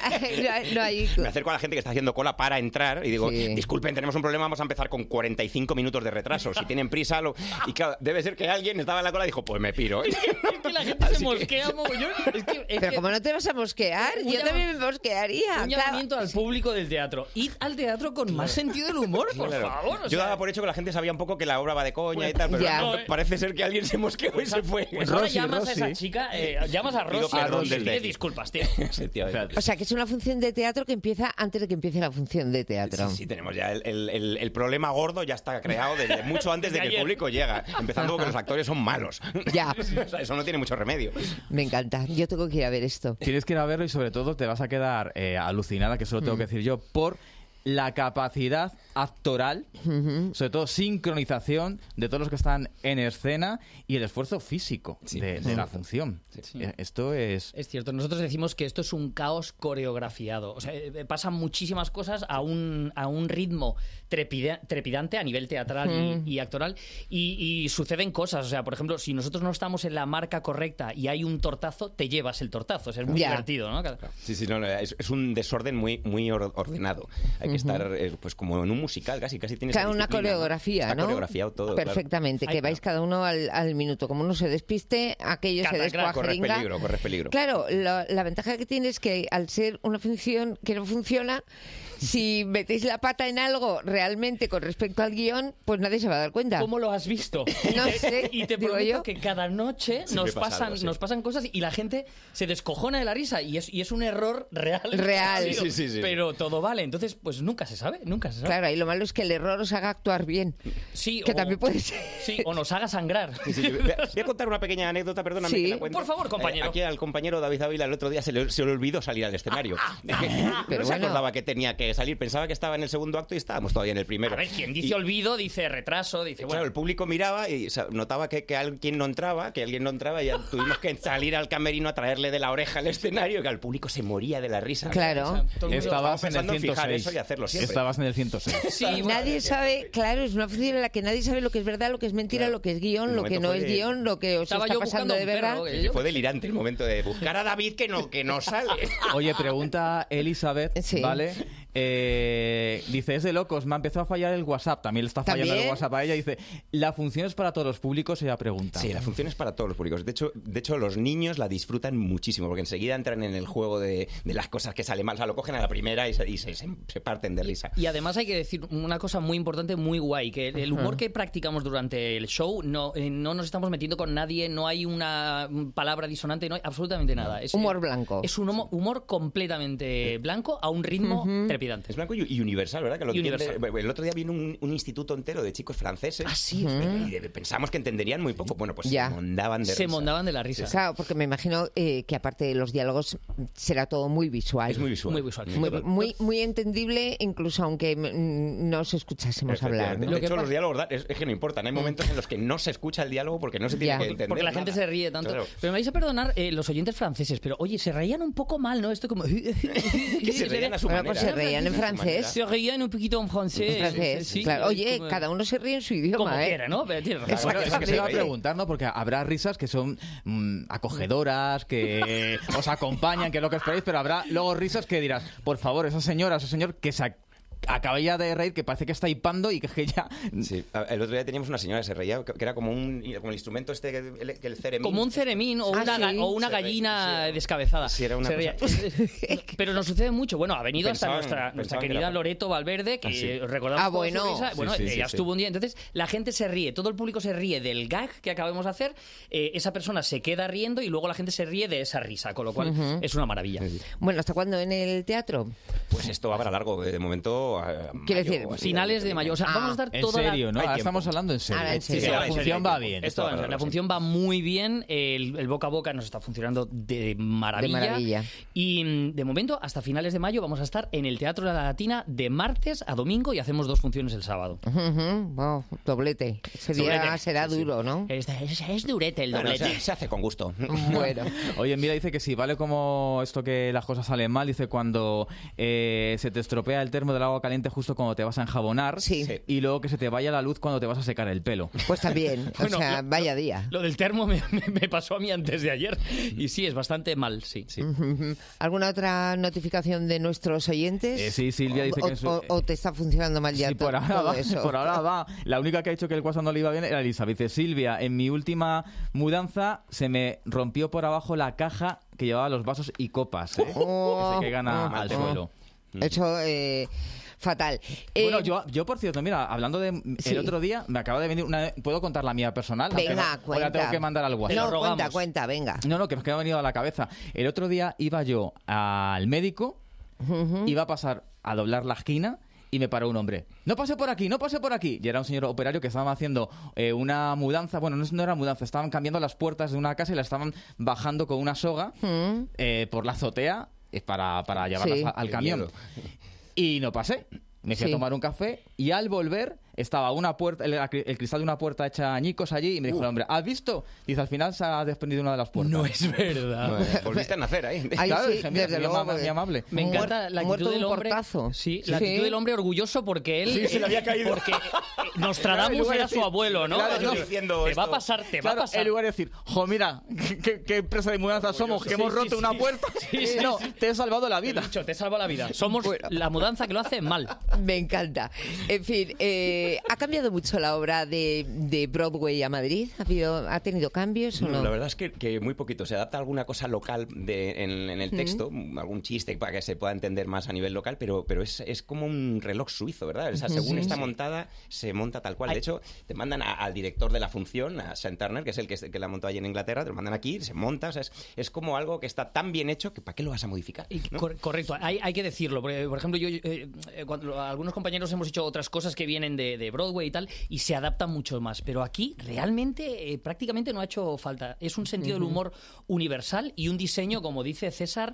No hay... Me acerco a la gente que está haciendo cola para entrar y digo, disculpen, tenemos un problema, vamos a empezar con 45 minutos de retraso. Si tienen prisa... Y claro, debe ser que alguien estaba en la cola y dijo, pues me piro. Es que la gente se mosquea mogollón. Pero como no te vas a mosquear, yo también me mosquearía. Un llamamiento al público del teatro. Id al teatro con más sentido del humor, por favor. Yo daba por hecho que la gente sabía un poco que la obra va de coña y tal, pero no, parece ser que alguien se mosqueó y se fue. Pues ahora llamas a esa chica, llamas a Rosy y pide disculpas, tío. O sea, que es una función de teatro que empieza antes de que empiece la función de teatro. Sí, tenemos ya el problema gordo ya está creado desde mucho antes de que el público llega, empezando porque los actores son malos. Ya. O sea, eso no tiene mucho remedio. Me encanta, yo tengo que ir a ver esto. Tienes que ir a verlo y sobre todo te vas a quedar alucinada, que eso lo tengo que decir yo, por la capacidad actoral, sobre todo sincronización de todos los que están en escena y el esfuerzo físico de la función. Esto es... Es cierto, nosotros decimos que esto es un caos coreografiado. O sea, pasan muchísimas cosas a un ritmo trepidante a nivel teatral y actoral y suceden cosas. O sea, por ejemplo, si nosotros no estamos en la marca correcta y hay un tortazo, te llevas el tortazo. O sea, es muy divertido, ¿no? Sí, no, es un desorden muy ordenado. Hay que estar pues como en un musical, casi tienes una coreografía, Está ¿no? coreografiado todo. Perfectamente, claro. que vais cada uno al minuto. Como uno se despiste, aquello se descuajeringa. Corres peligro. Claro, la ventaja que tiene es que al ser una función que no funciona, si metéis la pata en algo realmente con respecto al guión, pues nadie se va a dar cuenta. ¿Cómo lo has visto? No sé, y te prometo que cada noche nos pasan cosas y la gente se descojona de la risa y es un error real. Sí. Pero todo vale, entonces pues nunca se sabe. Claro, y lo malo es que el error os haga actuar bien. Sí, que también puede ser. Sí, o nos haga sangrar. Voy a contar una pequeña anécdota, perdóname que la cuente. Por favor, compañero. Aquí al compañero David Ávila el otro día se le olvidó salir al escenario. Pero no se acordaba que tenía que salir, pensaba que estaba en el segundo acto y estábamos todavía en el primero. A ver, quien dice olvido, dice retraso, dice Claro, el público miraba y notaba que alguien no entraba, y ya tuvimos que salir al camerino a traerle de la oreja al escenario, que al público se moría de la risa. Claro. Estabas en el 106. Eso y hacerlo siempre. Estabas en el 106. Sí, nadie sabe, claro, es una función en la que nadie sabe lo que es verdad, lo que es mentira, lo que es guión, lo que no es guión, lo que os está pasando de verdad. Fue delirante el momento de buscar a David que no sale. Oye, pregunta Elizabeth, ¿vale? Dice, es de locos, me ha empezado a fallar el WhatsApp. También le está fallando el WhatsApp a ella. Dice, ¿la función es para todos los públicos? Ella pregunta. Sí, la función es para todos los públicos. De hecho, los niños la disfrutan muchísimo, porque enseguida entran en el juego de las cosas que salen mal. O sea, lo cogen a la primera y se parten de risa. Y además hay que decir una cosa muy importante, muy guay, que el humor que practicamos durante el show no nos estamos metiendo con nadie, no hay una palabra disonante, no hay absolutamente nada. Es humor blanco. Es un humor completamente blanco a un ritmo trepidante. Es blanco y universal, ¿verdad? Que el otro día vino un instituto entero de chicos franceses. Ah, sí. Y pensamos que entenderían muy poco. Bueno, pues se mondaban de risa. Se mondaban de la risa. Sí. Claro, porque me imagino que aparte de los diálogos será todo muy visual. Es muy visual. Muy visual. Muy entendible, incluso aunque no os escuchásemos hablar, ¿no? De hecho, los diálogos es que no importan. Hay momentos en los que no se escucha el diálogo porque no se tiene que entender. Porque la gente se ríe tanto. Claro. Pero me vais a perdonar los oyentes franceses, pero oye, se reían un poco mal, ¿no? Esto como... que se reían a su manera. Pues se reían en francés. Se reían un poquito en francés. En francés, sí, claro. Oye, como... cada uno se ríe en su idioma, como quiera, ¿no? Pero tienes razón. Bueno, eso que se iba a preguntar, ¿no? Porque habrá risas que son acogedoras, que os acompañan, que es lo que esperáis, pero habrá luego risas que dirás, por favor, esa señora, ese señor que se acaba ya de reír, que parece que está hipando y que ya... Sí, el otro día teníamos una señora que se reía, que era como el instrumento este, el ceremín. Como un ceremín o una gallina descabezada. Sí, era una cosa. Pero nos sucede mucho. Bueno, ha venido hasta nuestra querida Loreto Valverde, que recordamos bueno. Su risa. Bueno, ella estuvo un día. Entonces, la gente se ríe, todo el público se ríe del gag que acabamos de hacer, esa persona se queda riendo y luego la gente se ríe de esa risa, con lo cual es una maravilla. Bueno, ¿hasta cuándo en el teatro? Pues esto va para largo, de momento... Quiero decir, finales de mayo. O sea, vamos a estar toda en serio, ¿no? Ahora estamos hablando en serio. Sí, la función va bien. La función va muy bien. El boca a boca nos está funcionando de maravilla. Y de momento, hasta finales de mayo, vamos a estar en el Teatro de la Latina de martes a domingo y hacemos 2 funciones el sábado. Wow, doblete. Ese día será duro, ¿no? Es durete el doblete. Bueno, se hace con gusto. Bueno. Oye, mira, dice que sí, vale como esto que las cosas salen mal. Dice cuando se te estropea el termo del agua caliente justo cuando te vas a enjabonar y luego que se te vaya la luz cuando te vas a secar el pelo. Pues también, o sea, vaya día. Lo del termo me pasó a mí antes de ayer y sí, es bastante mal, sí. ¿Alguna otra notificación de nuestros oyentes? Sí, Silvia dice que... ¿O te está funcionando mal ya por ahora todo va, eso? Por ahora va. La única que ha dicho que el WhatsApp no le iba bien era Elisa. Dice, Silvia, en mi última mudanza se me rompió por abajo la caja que llevaba los vasos y copas, que se caigan al suelo. Eso... fatal. Bueno, yo por cierto, mira, hablando de el otro día, me acaba de venir una... ¿Puedo contar la mía personal? Venga, cuenta. O la tengo que mandar al WhatsApp. No, cuenta, venga. No, que es que me ha venido a la cabeza. El otro día iba yo al médico, iba a pasar a doblar la esquina y me paró un hombre. No pase por aquí. Y era un señor operario que estaban haciendo una mudanza. Bueno, no era mudanza, estaban cambiando las puertas de una casa y la estaban bajando con una soga por la azotea para llevarlas al camión. Y no pasé. Me fui a tomar un café y al volver estaba una puerta, el cristal de una puerta hecha añicos allí y me dijo el hombre, ¿has visto? Dice, al final se ha desprendido una de las puertas. No es verdad. Bueno, volviste a nacer ahí. Claro, dije, mira, muy amable. Me encanta la actitud del hombre. Sí, la actitud del hombre orgulloso porque él... se le había caído. Porque Nostradamus era su abuelo, ¿no? Claro, diciendo te va a pasar, te va a pasar. En lugar de decir, mira, qué empresa de mudanza somos, que hemos roto una puerta. No, te he salvado la vida. Te he salvado la vida. Somos la mudanza que lo hace mal. Me encanta. En fin, ¿ha cambiado mucho la obra de Broadway a Madrid? ¿Ha tenido cambios o no? La verdad es que muy poquito. Se adapta alguna cosa local en el texto, algún chiste para que se pueda entender más a nivel local, pero es como un reloj suizo, ¿verdad? O sea, según está montada, se monta tal cual. De hecho, te mandan al director de la función, a Sean Turner, que es el que la montó allí en Inglaterra, te lo mandan aquí, se monta. O sea, es como algo que está tan bien hecho que ¿para qué lo vas a modificar? ¿No? Correcto, hay que decirlo. Porque, por ejemplo, yo cuando algunos compañeros hemos hecho otras cosas que vienen de Broadway y tal, y se adaptan mucho más. Pero aquí realmente prácticamente no ha hecho falta. Es un sentido del humor universal y un diseño, como dice César,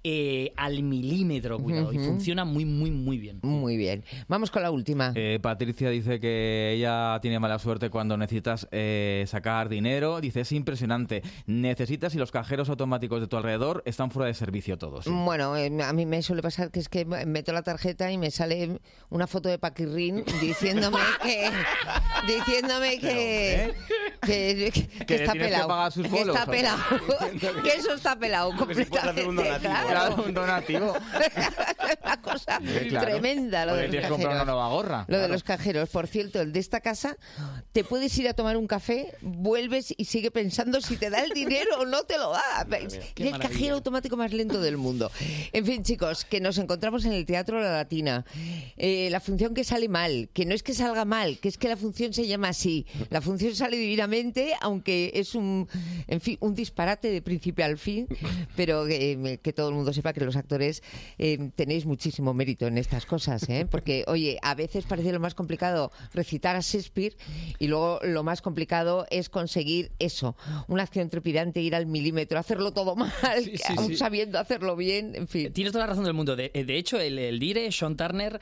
al milímetro, cuidado, y funciona muy, muy, muy bien. Muy bien. Vamos con la última. Patricia dice que ella tiene mala suerte cuando necesitas sacar dinero. Dice, es impresionante. Necesitas y los cajeros automáticos de tu alrededor están fuera de servicio todos. ¿Sí? Bueno, a mí me suele pasar que es que meto la tarjeta y me sale una foto de Paquirrín diciéndome que Que está pelado. Que pagar sus bolos. Está pelado. Que eso está pelado completamente. Claro, un donativo. Una cosa tremenda lo de los tienes que comprar una nueva gorra. Lo de los cajeros. Por cierto, el de esta casa, te puedes ir a tomar un café, vuelves y sigue pensando si te da el dinero o no te lo da. Es el cajero automático más lento del mundo. En fin, chicos, que nos encontramos en el Teatro La Latina. La función que sale mal, que no es que salga mal, que es que la función se llama así. La función sale divinamente, aunque es un disparate de principio al fin, pero que todo el mundo sepa que los actores tenéis muchísimo mérito en estas cosas, porque, oye, a veces parece lo más complicado recitar a Shakespeare y luego lo más complicado es conseguir eso, una acción trepidante, ir al milímetro, hacerlo todo mal, aún sabiendo hacerlo bien, en fin. Tienes toda la razón del mundo. De hecho, el dire, Sean Turner,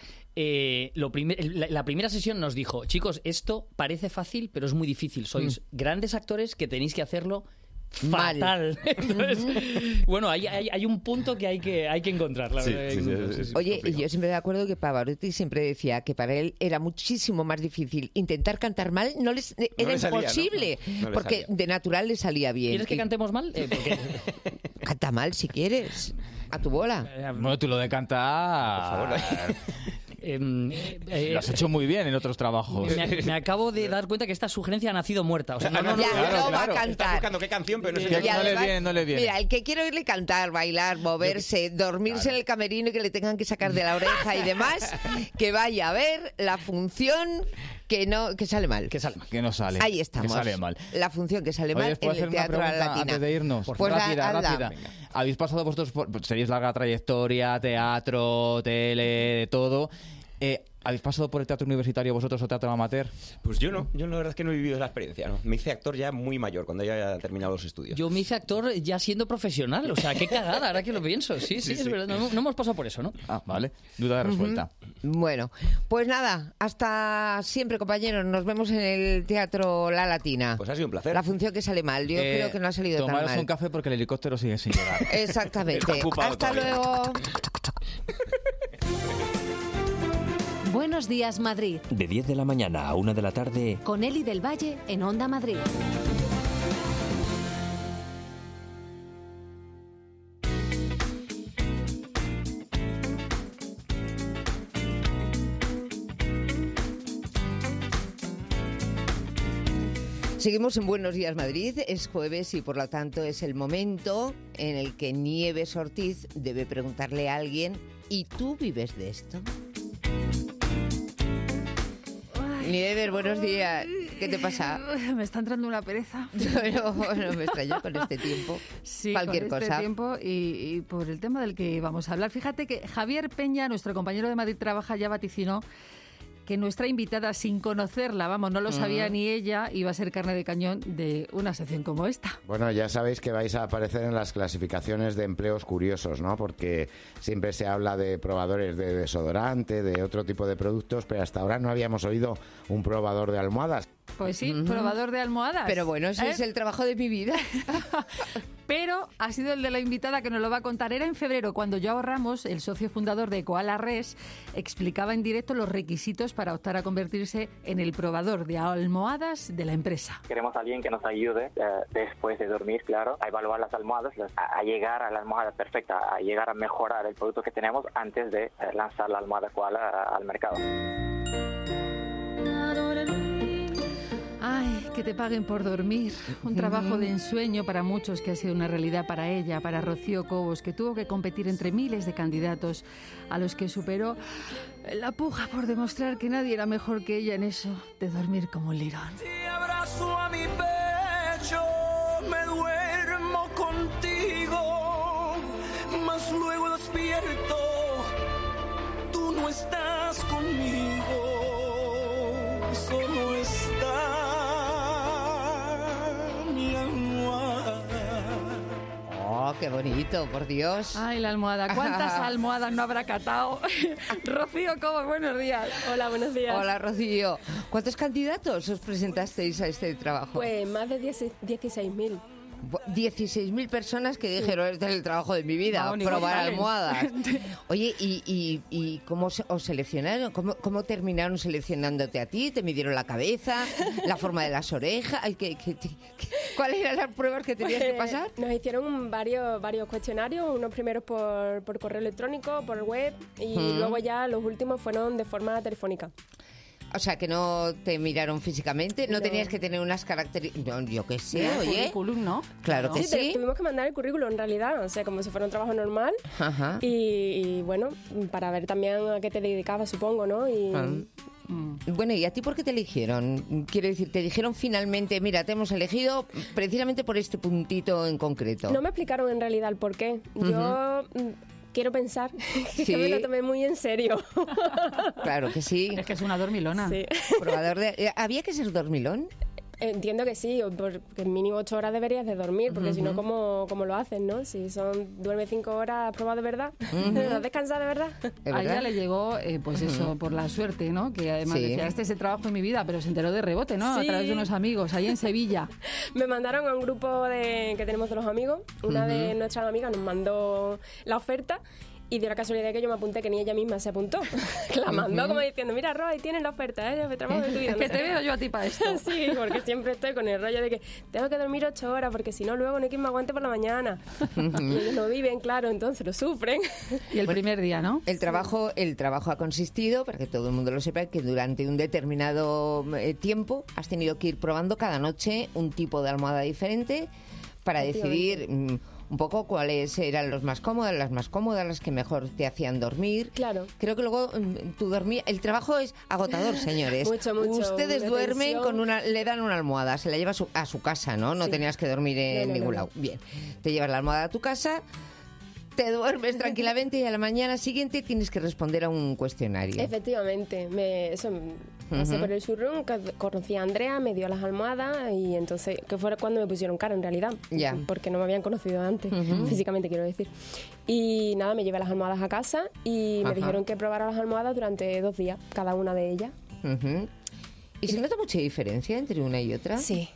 la primera sesión nos dijo, chicos, esto parece fácil, pero es muy difícil. Sois grandes actores que tenéis que hacerlo fatal. Entonces, bueno, hay un punto que hay que encontrar. La verdad. Oye, y yo siempre de acuerdo que Pavarotti siempre decía que para él era muchísimo más difícil intentar cantar mal, era imposible, ¿no? Porque de natural le salía bien. ¿Quieres que cantemos mal? Canta mal si quieres, a tu bola. Bueno, tú lo de cantar... Por favor. Lo has hecho muy bien en otros trabajos. Me acabo de dar cuenta que esta sugerencia ha nacido muerta. O sea, no va a cantar. Estás buscando qué canción, pero no sé no le viene. Mira, el que quiere oírle cantar, bailar, moverse, dormirse en el camerino y que le tengan que sacar de la oreja y demás, que vaya a ver la función que sale mal. Que no sale. Ahí estamos. Que sale mal. La función que sale mal en el Teatro La Latina. Antes de irnos, pues rápida. Habéis pasado vosotros seréis larga trayectoria, teatro, tele, de todo. ¿Habéis pasado por el teatro universitario vosotros o teatro amateur? Pues yo no. Yo la verdad es que no he vivido esa experiencia, ¿no? Me hice actor ya muy mayor, cuando ya había terminado los estudios. Yo me hice actor ya siendo profesional. O sea, qué cagada, ahora que lo pienso. Sí, es verdad. No hemos pasado por eso, ¿no? Ah, vale. Duda de resuelta. Bueno, pues nada, hasta siempre, compañeros. Nos vemos en el Teatro La Latina. Pues ha sido un placer. La función que sale mal. Yo creo que no ha salido tan mal. Tomaros un café porque el helicóptero sigue sin llegar. Exactamente. Hasta luego. Buenos días, Madrid. De 10 de la mañana a 1 de la tarde. Con Eli del Valle en Onda Madrid. Seguimos en Buenos Días Madrid, es jueves y por lo tanto es el momento en el que Nieves Ortiz debe preguntarle a alguien, ¿y tú vives de esto? Nieves, buenos días. ¿Qué te pasa? Me está entrando una pereza. Bueno, me extraño con este tiempo. Sí, cualquier con este cosa. Tiempo y por el tema del que vamos a hablar. Fíjate que Javier Peña, nuestro compañero de Madrid Trabaja, ya vaticinó que nuestra invitada, sin conocerla, vamos, no lo sabía ni ella, iba a ser carne de cañón de una sección como esta. Bueno, ya sabéis que vais a aparecer en las clasificaciones de empleos curiosos, ¿no? Porque siempre se habla de probadores de desodorante, de otro tipo de productos, pero hasta ahora no habíamos oído un probador de almohadas. Pues sí, probador de almohadas. Pero bueno, ese es el trabajo de mi vida. Pero ha sido el de la invitada que nos lo va a contar. Era en febrero cuando Joao Ramos, el socio fundador de Koala Res, explicaba en directo los requisitos para optar a convertirse en el probador de almohadas de la empresa. Queremos a alguien que nos ayude después de dormir, claro, a evaluar las almohadas, a llegar a la almohada perfecta, a llegar a mejorar el producto que tenemos antes de lanzar la almohada Koala al mercado. Ay, que te paguen por dormir. Un trabajo de ensueño para muchos que ha sido una realidad para ella, para Rocío Cobos, que tuvo que competir entre miles de candidatos a los que superó la puja por demostrar que nadie era mejor que ella en eso de dormir como un lirón. Te abrazo a mi pecho, me duermo contigo, mas luego despierto, tú no estás conmigo, solo está mi almohada. Oh, qué bonito, por Dios. Ay, la almohada. ¿Cuántas almohadas no habrá catado? Rocío Cobos, buenos días. Hola, buenos días. Hola, Rocío. ¿Cuántos candidatos os presentasteis a este trabajo? Pues más de 16.000. 16.000 personas que dijeron, este es el trabajo de mi vida, probar almohadas. Oye, ¿y cómo os seleccionaron? ¿Cómo terminaron seleccionándote a ti? ¿Te midieron la cabeza, la forma de las orejas? ¿Cuáles eran las pruebas que tenías que pasar? Nos hicieron varios cuestionarios, unos primeros por correo electrónico, por web, y luego ya los últimos fueron de forma telefónica. O sea, que no te miraron físicamente, no tenías que tener unas características, yo qué sé, oye. Currículum, ¿no? Claro que sí. Tuvimos que mandar el currículum en realidad, o sea, como si fuera un trabajo normal. Ajá. Y bueno, para ver también a qué te dedicabas, supongo, ¿no? Bueno, ¿y a ti por qué te eligieron? Quiero decir, ¿te dijeron finalmente, mira, te hemos elegido precisamente por este puntito en concreto? No me explicaron en realidad el por qué. Yo... quiero pensar que me lo tomé muy en serio. Claro que sí. Es que es una dormilona. Sí. ¿Había que ser dormilón? Entiendo que sí, porque mínimo 8 horas deberías de dormir, porque si no, ¿cómo lo hacen, no? Si duerme 5 horas, ¿has probado de verdad? ¿Has descansado de verdad? A ella le llegó, pues eso, por la suerte, ¿no? Que además decía, este es el trabajo de mi vida, pero se enteró de rebote, ¿no? Sí. A través de unos amigos, ahí en Sevilla. Me mandaron a un grupo que tenemos de los amigos. Una de nuestras amigas nos mandó la oferta. Y de la casualidad que yo me apunté, que ni ella misma se apuntó. La mandó como diciendo, mira, Roy, tienes la oferta, el trabajo de tu vida. Es que te veo yo a ti para esto. Sí, porque siempre estoy con el rollo de que tengo que dormir 8 horas, porque si no, luego no hay quien me aguante por la mañana. Y ellos no viven, claro, entonces lo sufren. Y el primer día, ¿no? El trabajo ha consistido, para que todo el mundo lo sepa, que durante un determinado tiempo has tenido que ir probando cada noche un tipo de almohada diferente para decidir... un poco cuáles eran las más cómodas, las que mejor te hacían dormir. Claro. Creo que luego tú dormías... El trabajo es agotador, señores. Mucho. Ustedes duermen le dan una almohada, se la lleva a su casa, ¿no? No tenías que dormir en ningún lado. Bien, te llevas la almohada a tu casa, te duermes tranquilamente y a la mañana siguiente tienes que responder a un cuestionario. Efectivamente, pasé por el showroom, conocí a Andrea, me dio las almohadas y entonces, que fue cuando me pusieron cara en realidad, porque no me habían conocido antes, físicamente quiero decir. Y nada, me llevé las almohadas a casa y me dijeron que probara las almohadas durante 2 días, cada una de ellas. ¿Y se nota mucha diferencia entre una y otra? Sí.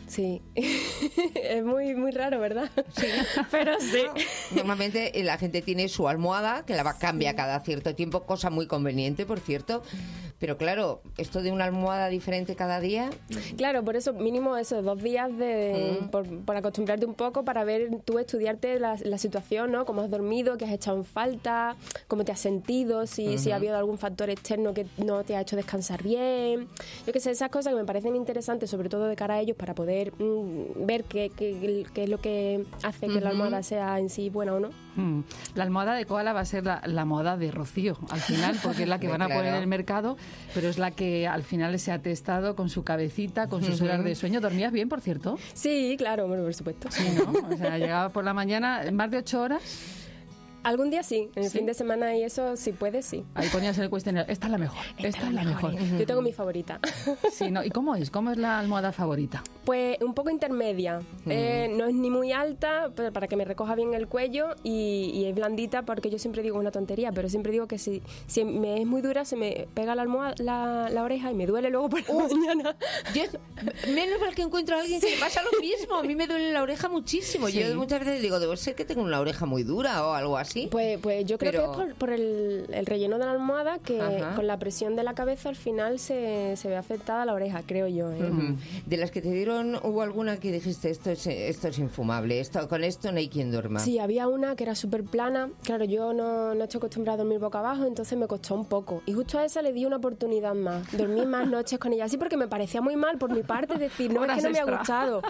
Es muy raro, ¿verdad? Sí. Pero sí. Normalmente la gente tiene su almohada, que la cambia cada cierto tiempo, cosa muy conveniente, por cierto. Pero claro, esto de una almohada diferente cada día... Claro, por eso mínimo esos 2 días por acostumbrarte un poco, para ver tú, estudiarte la situación, ¿no? Cómo has dormido, qué has echado en falta, cómo te has sentido, si ha habido algún factor externo que no te ha hecho descansar bien. Yo qué sé, esas cosas que me parecen interesantes, sobre todo de cara a ellos, para poder ver qué es lo que hace que la almohada sea en sí buena o no. La almohada de koala va a ser la moda de Rocío al final, porque es la que van a poner en el mercado, pero es la que al final se ha testado con su cabecita, con sus horas de sueño. ¿Dormías bien, por cierto? Sí, claro, bueno, por supuesto. Sí, ¿no? O sea, llegaba por la mañana, más de 8 horas. Algún día sí, en el fin de semana y eso, si puedes, sí. Ahí ponías en el cuestionario, esta es la mejor, esta es la mejor. Yo tengo mi favorita. Sí, ¿no? ¿Y cómo es? ¿Cómo es la almohada favorita? Pues un poco intermedia. No es ni muy alta, pero para que me recoja bien el cuello, y es blandita, porque yo siempre digo una tontería, pero siempre digo que si me es muy dura, se me pega la almohada, la oreja y me duele luego por la mañana. Menos mal que encuentro a alguien que le pasa lo mismo. A mí me duele la oreja muchísimo. Sí. Yo muchas veces digo, debo ser que tengo una oreja muy dura o algo así. Pues yo creo que es por el relleno de la almohada, que con la presión de la cabeza al final se ve afectada la oreja, creo yo. De las que te dieron, ¿hubo alguna que dijiste, esto es infumable, con esto no hay quien duerma? Sí, había una que era súper plana. Claro, yo no estoy acostumbrada a dormir boca abajo, entonces me costó un poco. Y justo a esa le di una oportunidad más. Dormí más noches con ella, así porque me parecía muy mal por mi parte, decir, no, es que no me ha gustado.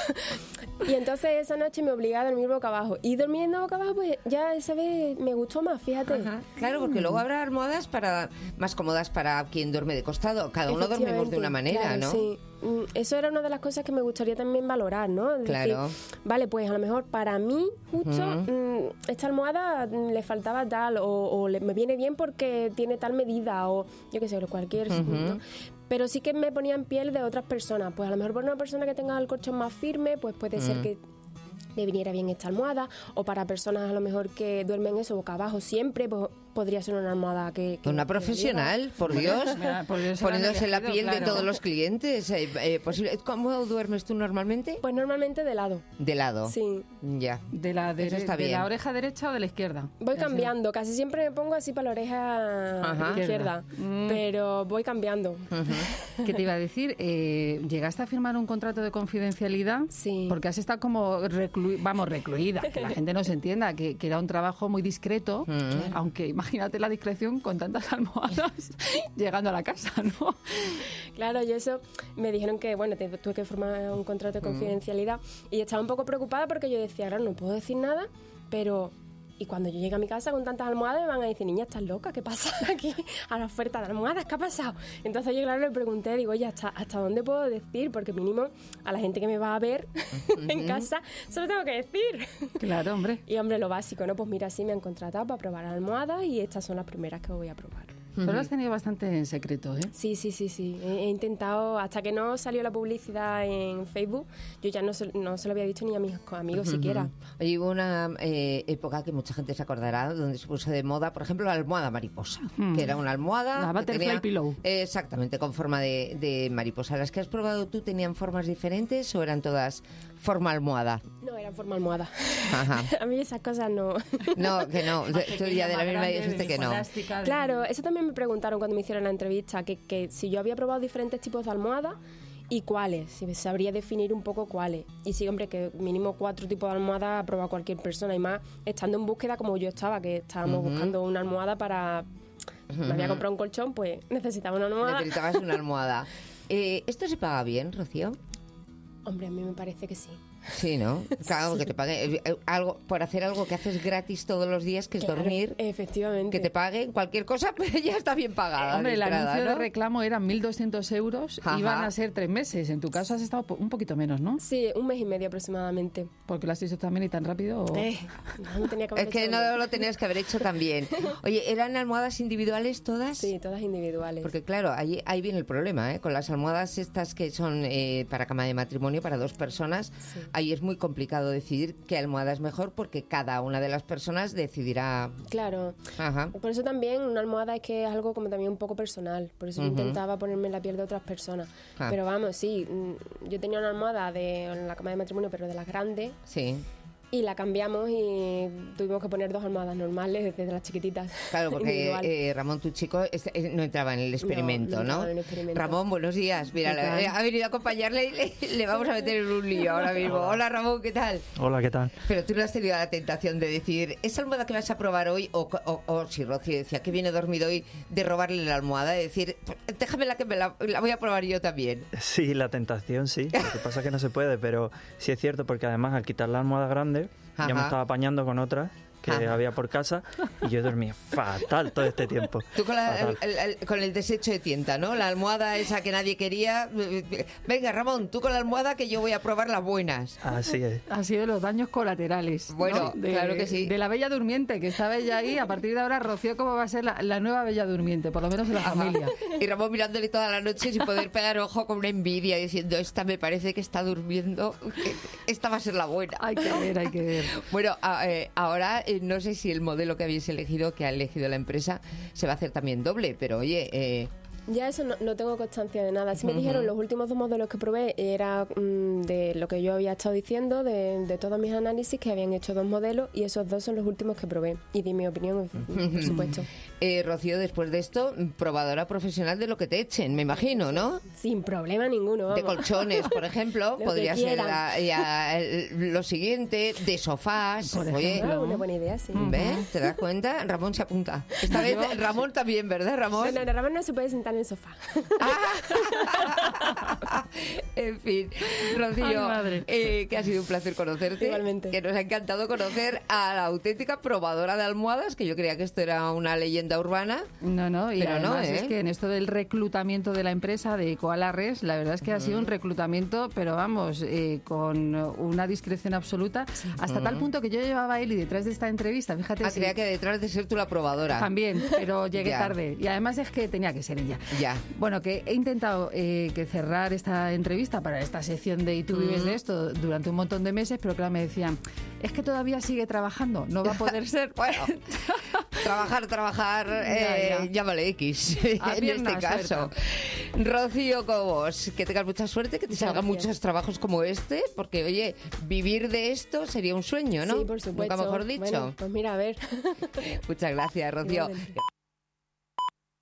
Y entonces esa noche me obligué a dormir boca abajo. Y durmiendo boca abajo, pues ya esa vez me gustó más, fíjate. Claro, porque luego habrá almohadas más cómodas para quien duerme de costado. Cada uno dormimos de una manera, claro, ¿no? Sí. Eso era una de las cosas que me gustaría también valorar, ¿no? Es claro. decir, vale, pues a lo mejor para mí, justo, esta almohada le faltaba tal, o me viene bien porque tiene tal medida, o yo qué sé, cualquier... ¿no? Pero sí que me ponía en piel de otras personas. Pues a lo mejor para una persona que tenga el colchón más firme, pues puede ser que le viniera bien esta almohada, o para personas a lo mejor que duermen eso boca abajo siempre, pues podría ser una almohada que una profesional, por Dios, poniéndose la piel de todos los clientes. ¿Cómo duermes tú normalmente? Pues normalmente de lado. ¿De lado? Sí. Ya. ¿De Eso está bien. la oreja derecha o de la izquierda? Voy cambiando, casi siempre me pongo así para la oreja izquierda, pero voy cambiando. ¿Qué te iba a decir? ¿Llegaste a firmar un contrato de confidencialidad? Sí. Porque has estado como recluida, que la gente no se entienda, que era un trabajo muy discreto, aunque imagínate la discreción con tantas almohadas llegando a la casa, ¿no? Claro, y eso me dijeron que, bueno, tuve que firmar un contrato de confidencialidad y estaba un poco preocupada porque yo decía, claro, no puedo decir nada, pero... Y cuando yo llegue a mi casa con tantas almohadas me van a decir, niña, ¿estás loca? ¿Qué pasa aquí a la oferta de almohadas? ¿Qué ha pasado? Entonces yo, claro, le pregunté, digo, oye, ¿hasta dónde puedo decir? Porque mínimo a la gente que me va a ver en casa se lo tengo que decir. Claro, hombre. Y, hombre, lo básico, ¿no? Pues mira, sí me han contratado para probar almohadas y estas son las primeras que voy a probar. Pero lo has tenido bastante en secreto, ¿eh? Sí. He intentado, hasta que no salió la publicidad en Facebook, yo ya no se lo había dicho ni a mis amigos siquiera. Oye, hubo una época que mucha gente se acordará, donde se puso de moda, por ejemplo, la almohada mariposa, que era una almohada... La Butterfly Pillow. Exactamente, con forma de mariposa. ¿Las que has probado tú tenían formas diferentes o eran todas forma almohada? No, eran forma almohada. Ajá. A mí esas cosas no. No, que no. Tú ya de la misma dijiste que no. Claro, eso también me preguntaron cuando me hicieron la entrevista, que si yo había probado diferentes tipos de almohadas y cuáles, si sabría definir un poco cuáles. Y sí, hombre, que mínimo 4 tipos de almohadas ha probado cualquier persona, y más estando en búsqueda como yo estaba, que estábamos buscando una almohada para... Me había comprado un colchón, pues necesitaba una almohada. Necesitabas una almohada. ¿Esto se paga bien, Rocío? Hombre, a mí me parece que sí. Sí, ¿no? Claro, que te pague algo por hacer algo que haces gratis todos los días, que es dormir. Efectivamente. Que te paguen cualquier cosa, pero ya está bien pagada. Hombre, el anuncio ¿no? de reclamo eran 1.200 euros, iban a ser 3 meses. En tu caso has estado un poquito menos, ¿no? Sí, 1 mes y medio aproximadamente. ¿Porque lo has hecho también y tan rápido? No tenía que haber es que no lo tenías que haber hecho también. Oye, ¿eran almohadas individuales todas? Sí, todas individuales. Porque claro, ahí viene el problema, ¿eh? Con las almohadas estas que son para cama de matrimonio, para 2 personas, ahí es muy complicado decidir qué almohada es mejor, porque cada una de las personas decidirá. Claro. Ajá. Por eso también una almohada es que es algo como también un poco personal. Por eso yo intentaba ponerme en la piel de otras personas. Pero vamos, sí, yo tenía una almohada en la cama de matrimonio, pero de las grandes. Sí. Y la cambiamos y tuvimos que poner 2 almohadas normales desde las chiquititas. Claro, porque Ramón, tu chico, no entraba en el experimento, ¿no? En el experimento. Ramón, buenos días. Mira, ha venido a acompañarle y le vamos a meter en un lío ahora mismo. Hola, Ramón, ¿qué tal? Hola, ¿qué tal? Pero tú no has tenido la tentación de decir, ¿esa almohada que vas a probar hoy? O si Rocío decía que viene dormido hoy, de robarle la almohada, de decir, déjamela que la voy a probar yo también. Sí, la tentación sí. Lo que pasa es que no se puede, pero sí es cierto, porque además al quitar la almohada grande, ya me estaba apañando con otras que había por casa y yo dormía fatal todo este tiempo. Tú con el desecho de tienta, ¿no? La almohada esa que nadie quería. Venga, Ramón, tú con la almohada que yo voy a probar las buenas. Así es. Ha sido los daños colaterales. Bueno, ¿no? claro que sí. De la Bella Durmiente, que estaba ella ahí. A partir de ahora, Rocío, ¿cómo va a ser la nueva Bella Durmiente? Por lo menos en la familia. Y Ramón mirándole toda la noche sin poder pegar ojo, con una envidia, diciendo, esta me parece que está durmiendo, esta va a ser la buena. Hay que ver. Bueno, ahora no sé si el modelo que habéis elegido, que ha elegido la empresa, se va a hacer también doble, pero oye... Ya eso no tengo constancia de nada. Sí me dijeron, los últimos 2 modelos que probé era de lo que yo había estado diciendo, de todos mis análisis, que habían hecho 2 modelos, y esos 2 son los últimos que probé. Y di mi opinión, por supuesto. Rocío, después de esto, probadora profesional de lo que te echen, me imagino, ¿no? Sin problema ninguno, vamos. De colchones, por ejemplo, podría ser lo siguiente, de sofás. Oye, una buena idea, sí. ¿Ves? ¿Te das cuenta? Ramón se apunta. Esta vez Ramón también, ¿verdad, Ramón? No, Ramón no se puede sentar en el sofá. En fin, Rocío, que ha sido un placer conocerte. Igualmente. Que nos ha encantado conocer a la auténtica probadora de almohadas, que yo creía que esto era una leyenda urbana. No, y además es que en esto del reclutamiento de la empresa de Koala Res, la verdad es que ha sido un reclutamiento, pero vamos, con una discreción absoluta, hasta tal punto que yo llevaba a Eli detrás de esta entrevista, fíjate. Creía que detrás de ser tú la probadora. También, pero llegué tarde. Y además es que tenía que ser ella. Ya. Bueno, que he intentado que cerrar esta entrevista para esta sección de ¿Y tú vives de esto? Durante un montón de meses, pero claro, me decían, es que todavía sigue trabajando, no va a poder ser. Bueno, Trabajar, llámale X, en este caso. Rocío Cobos, que tengas mucha suerte, que te salgan muchos trabajos como este, porque, oye, vivir de esto sería un sueño, ¿no? Sí, por supuesto. Nunca mejor dicho. Bueno, pues mira, a ver. Muchas gracias, Rocío.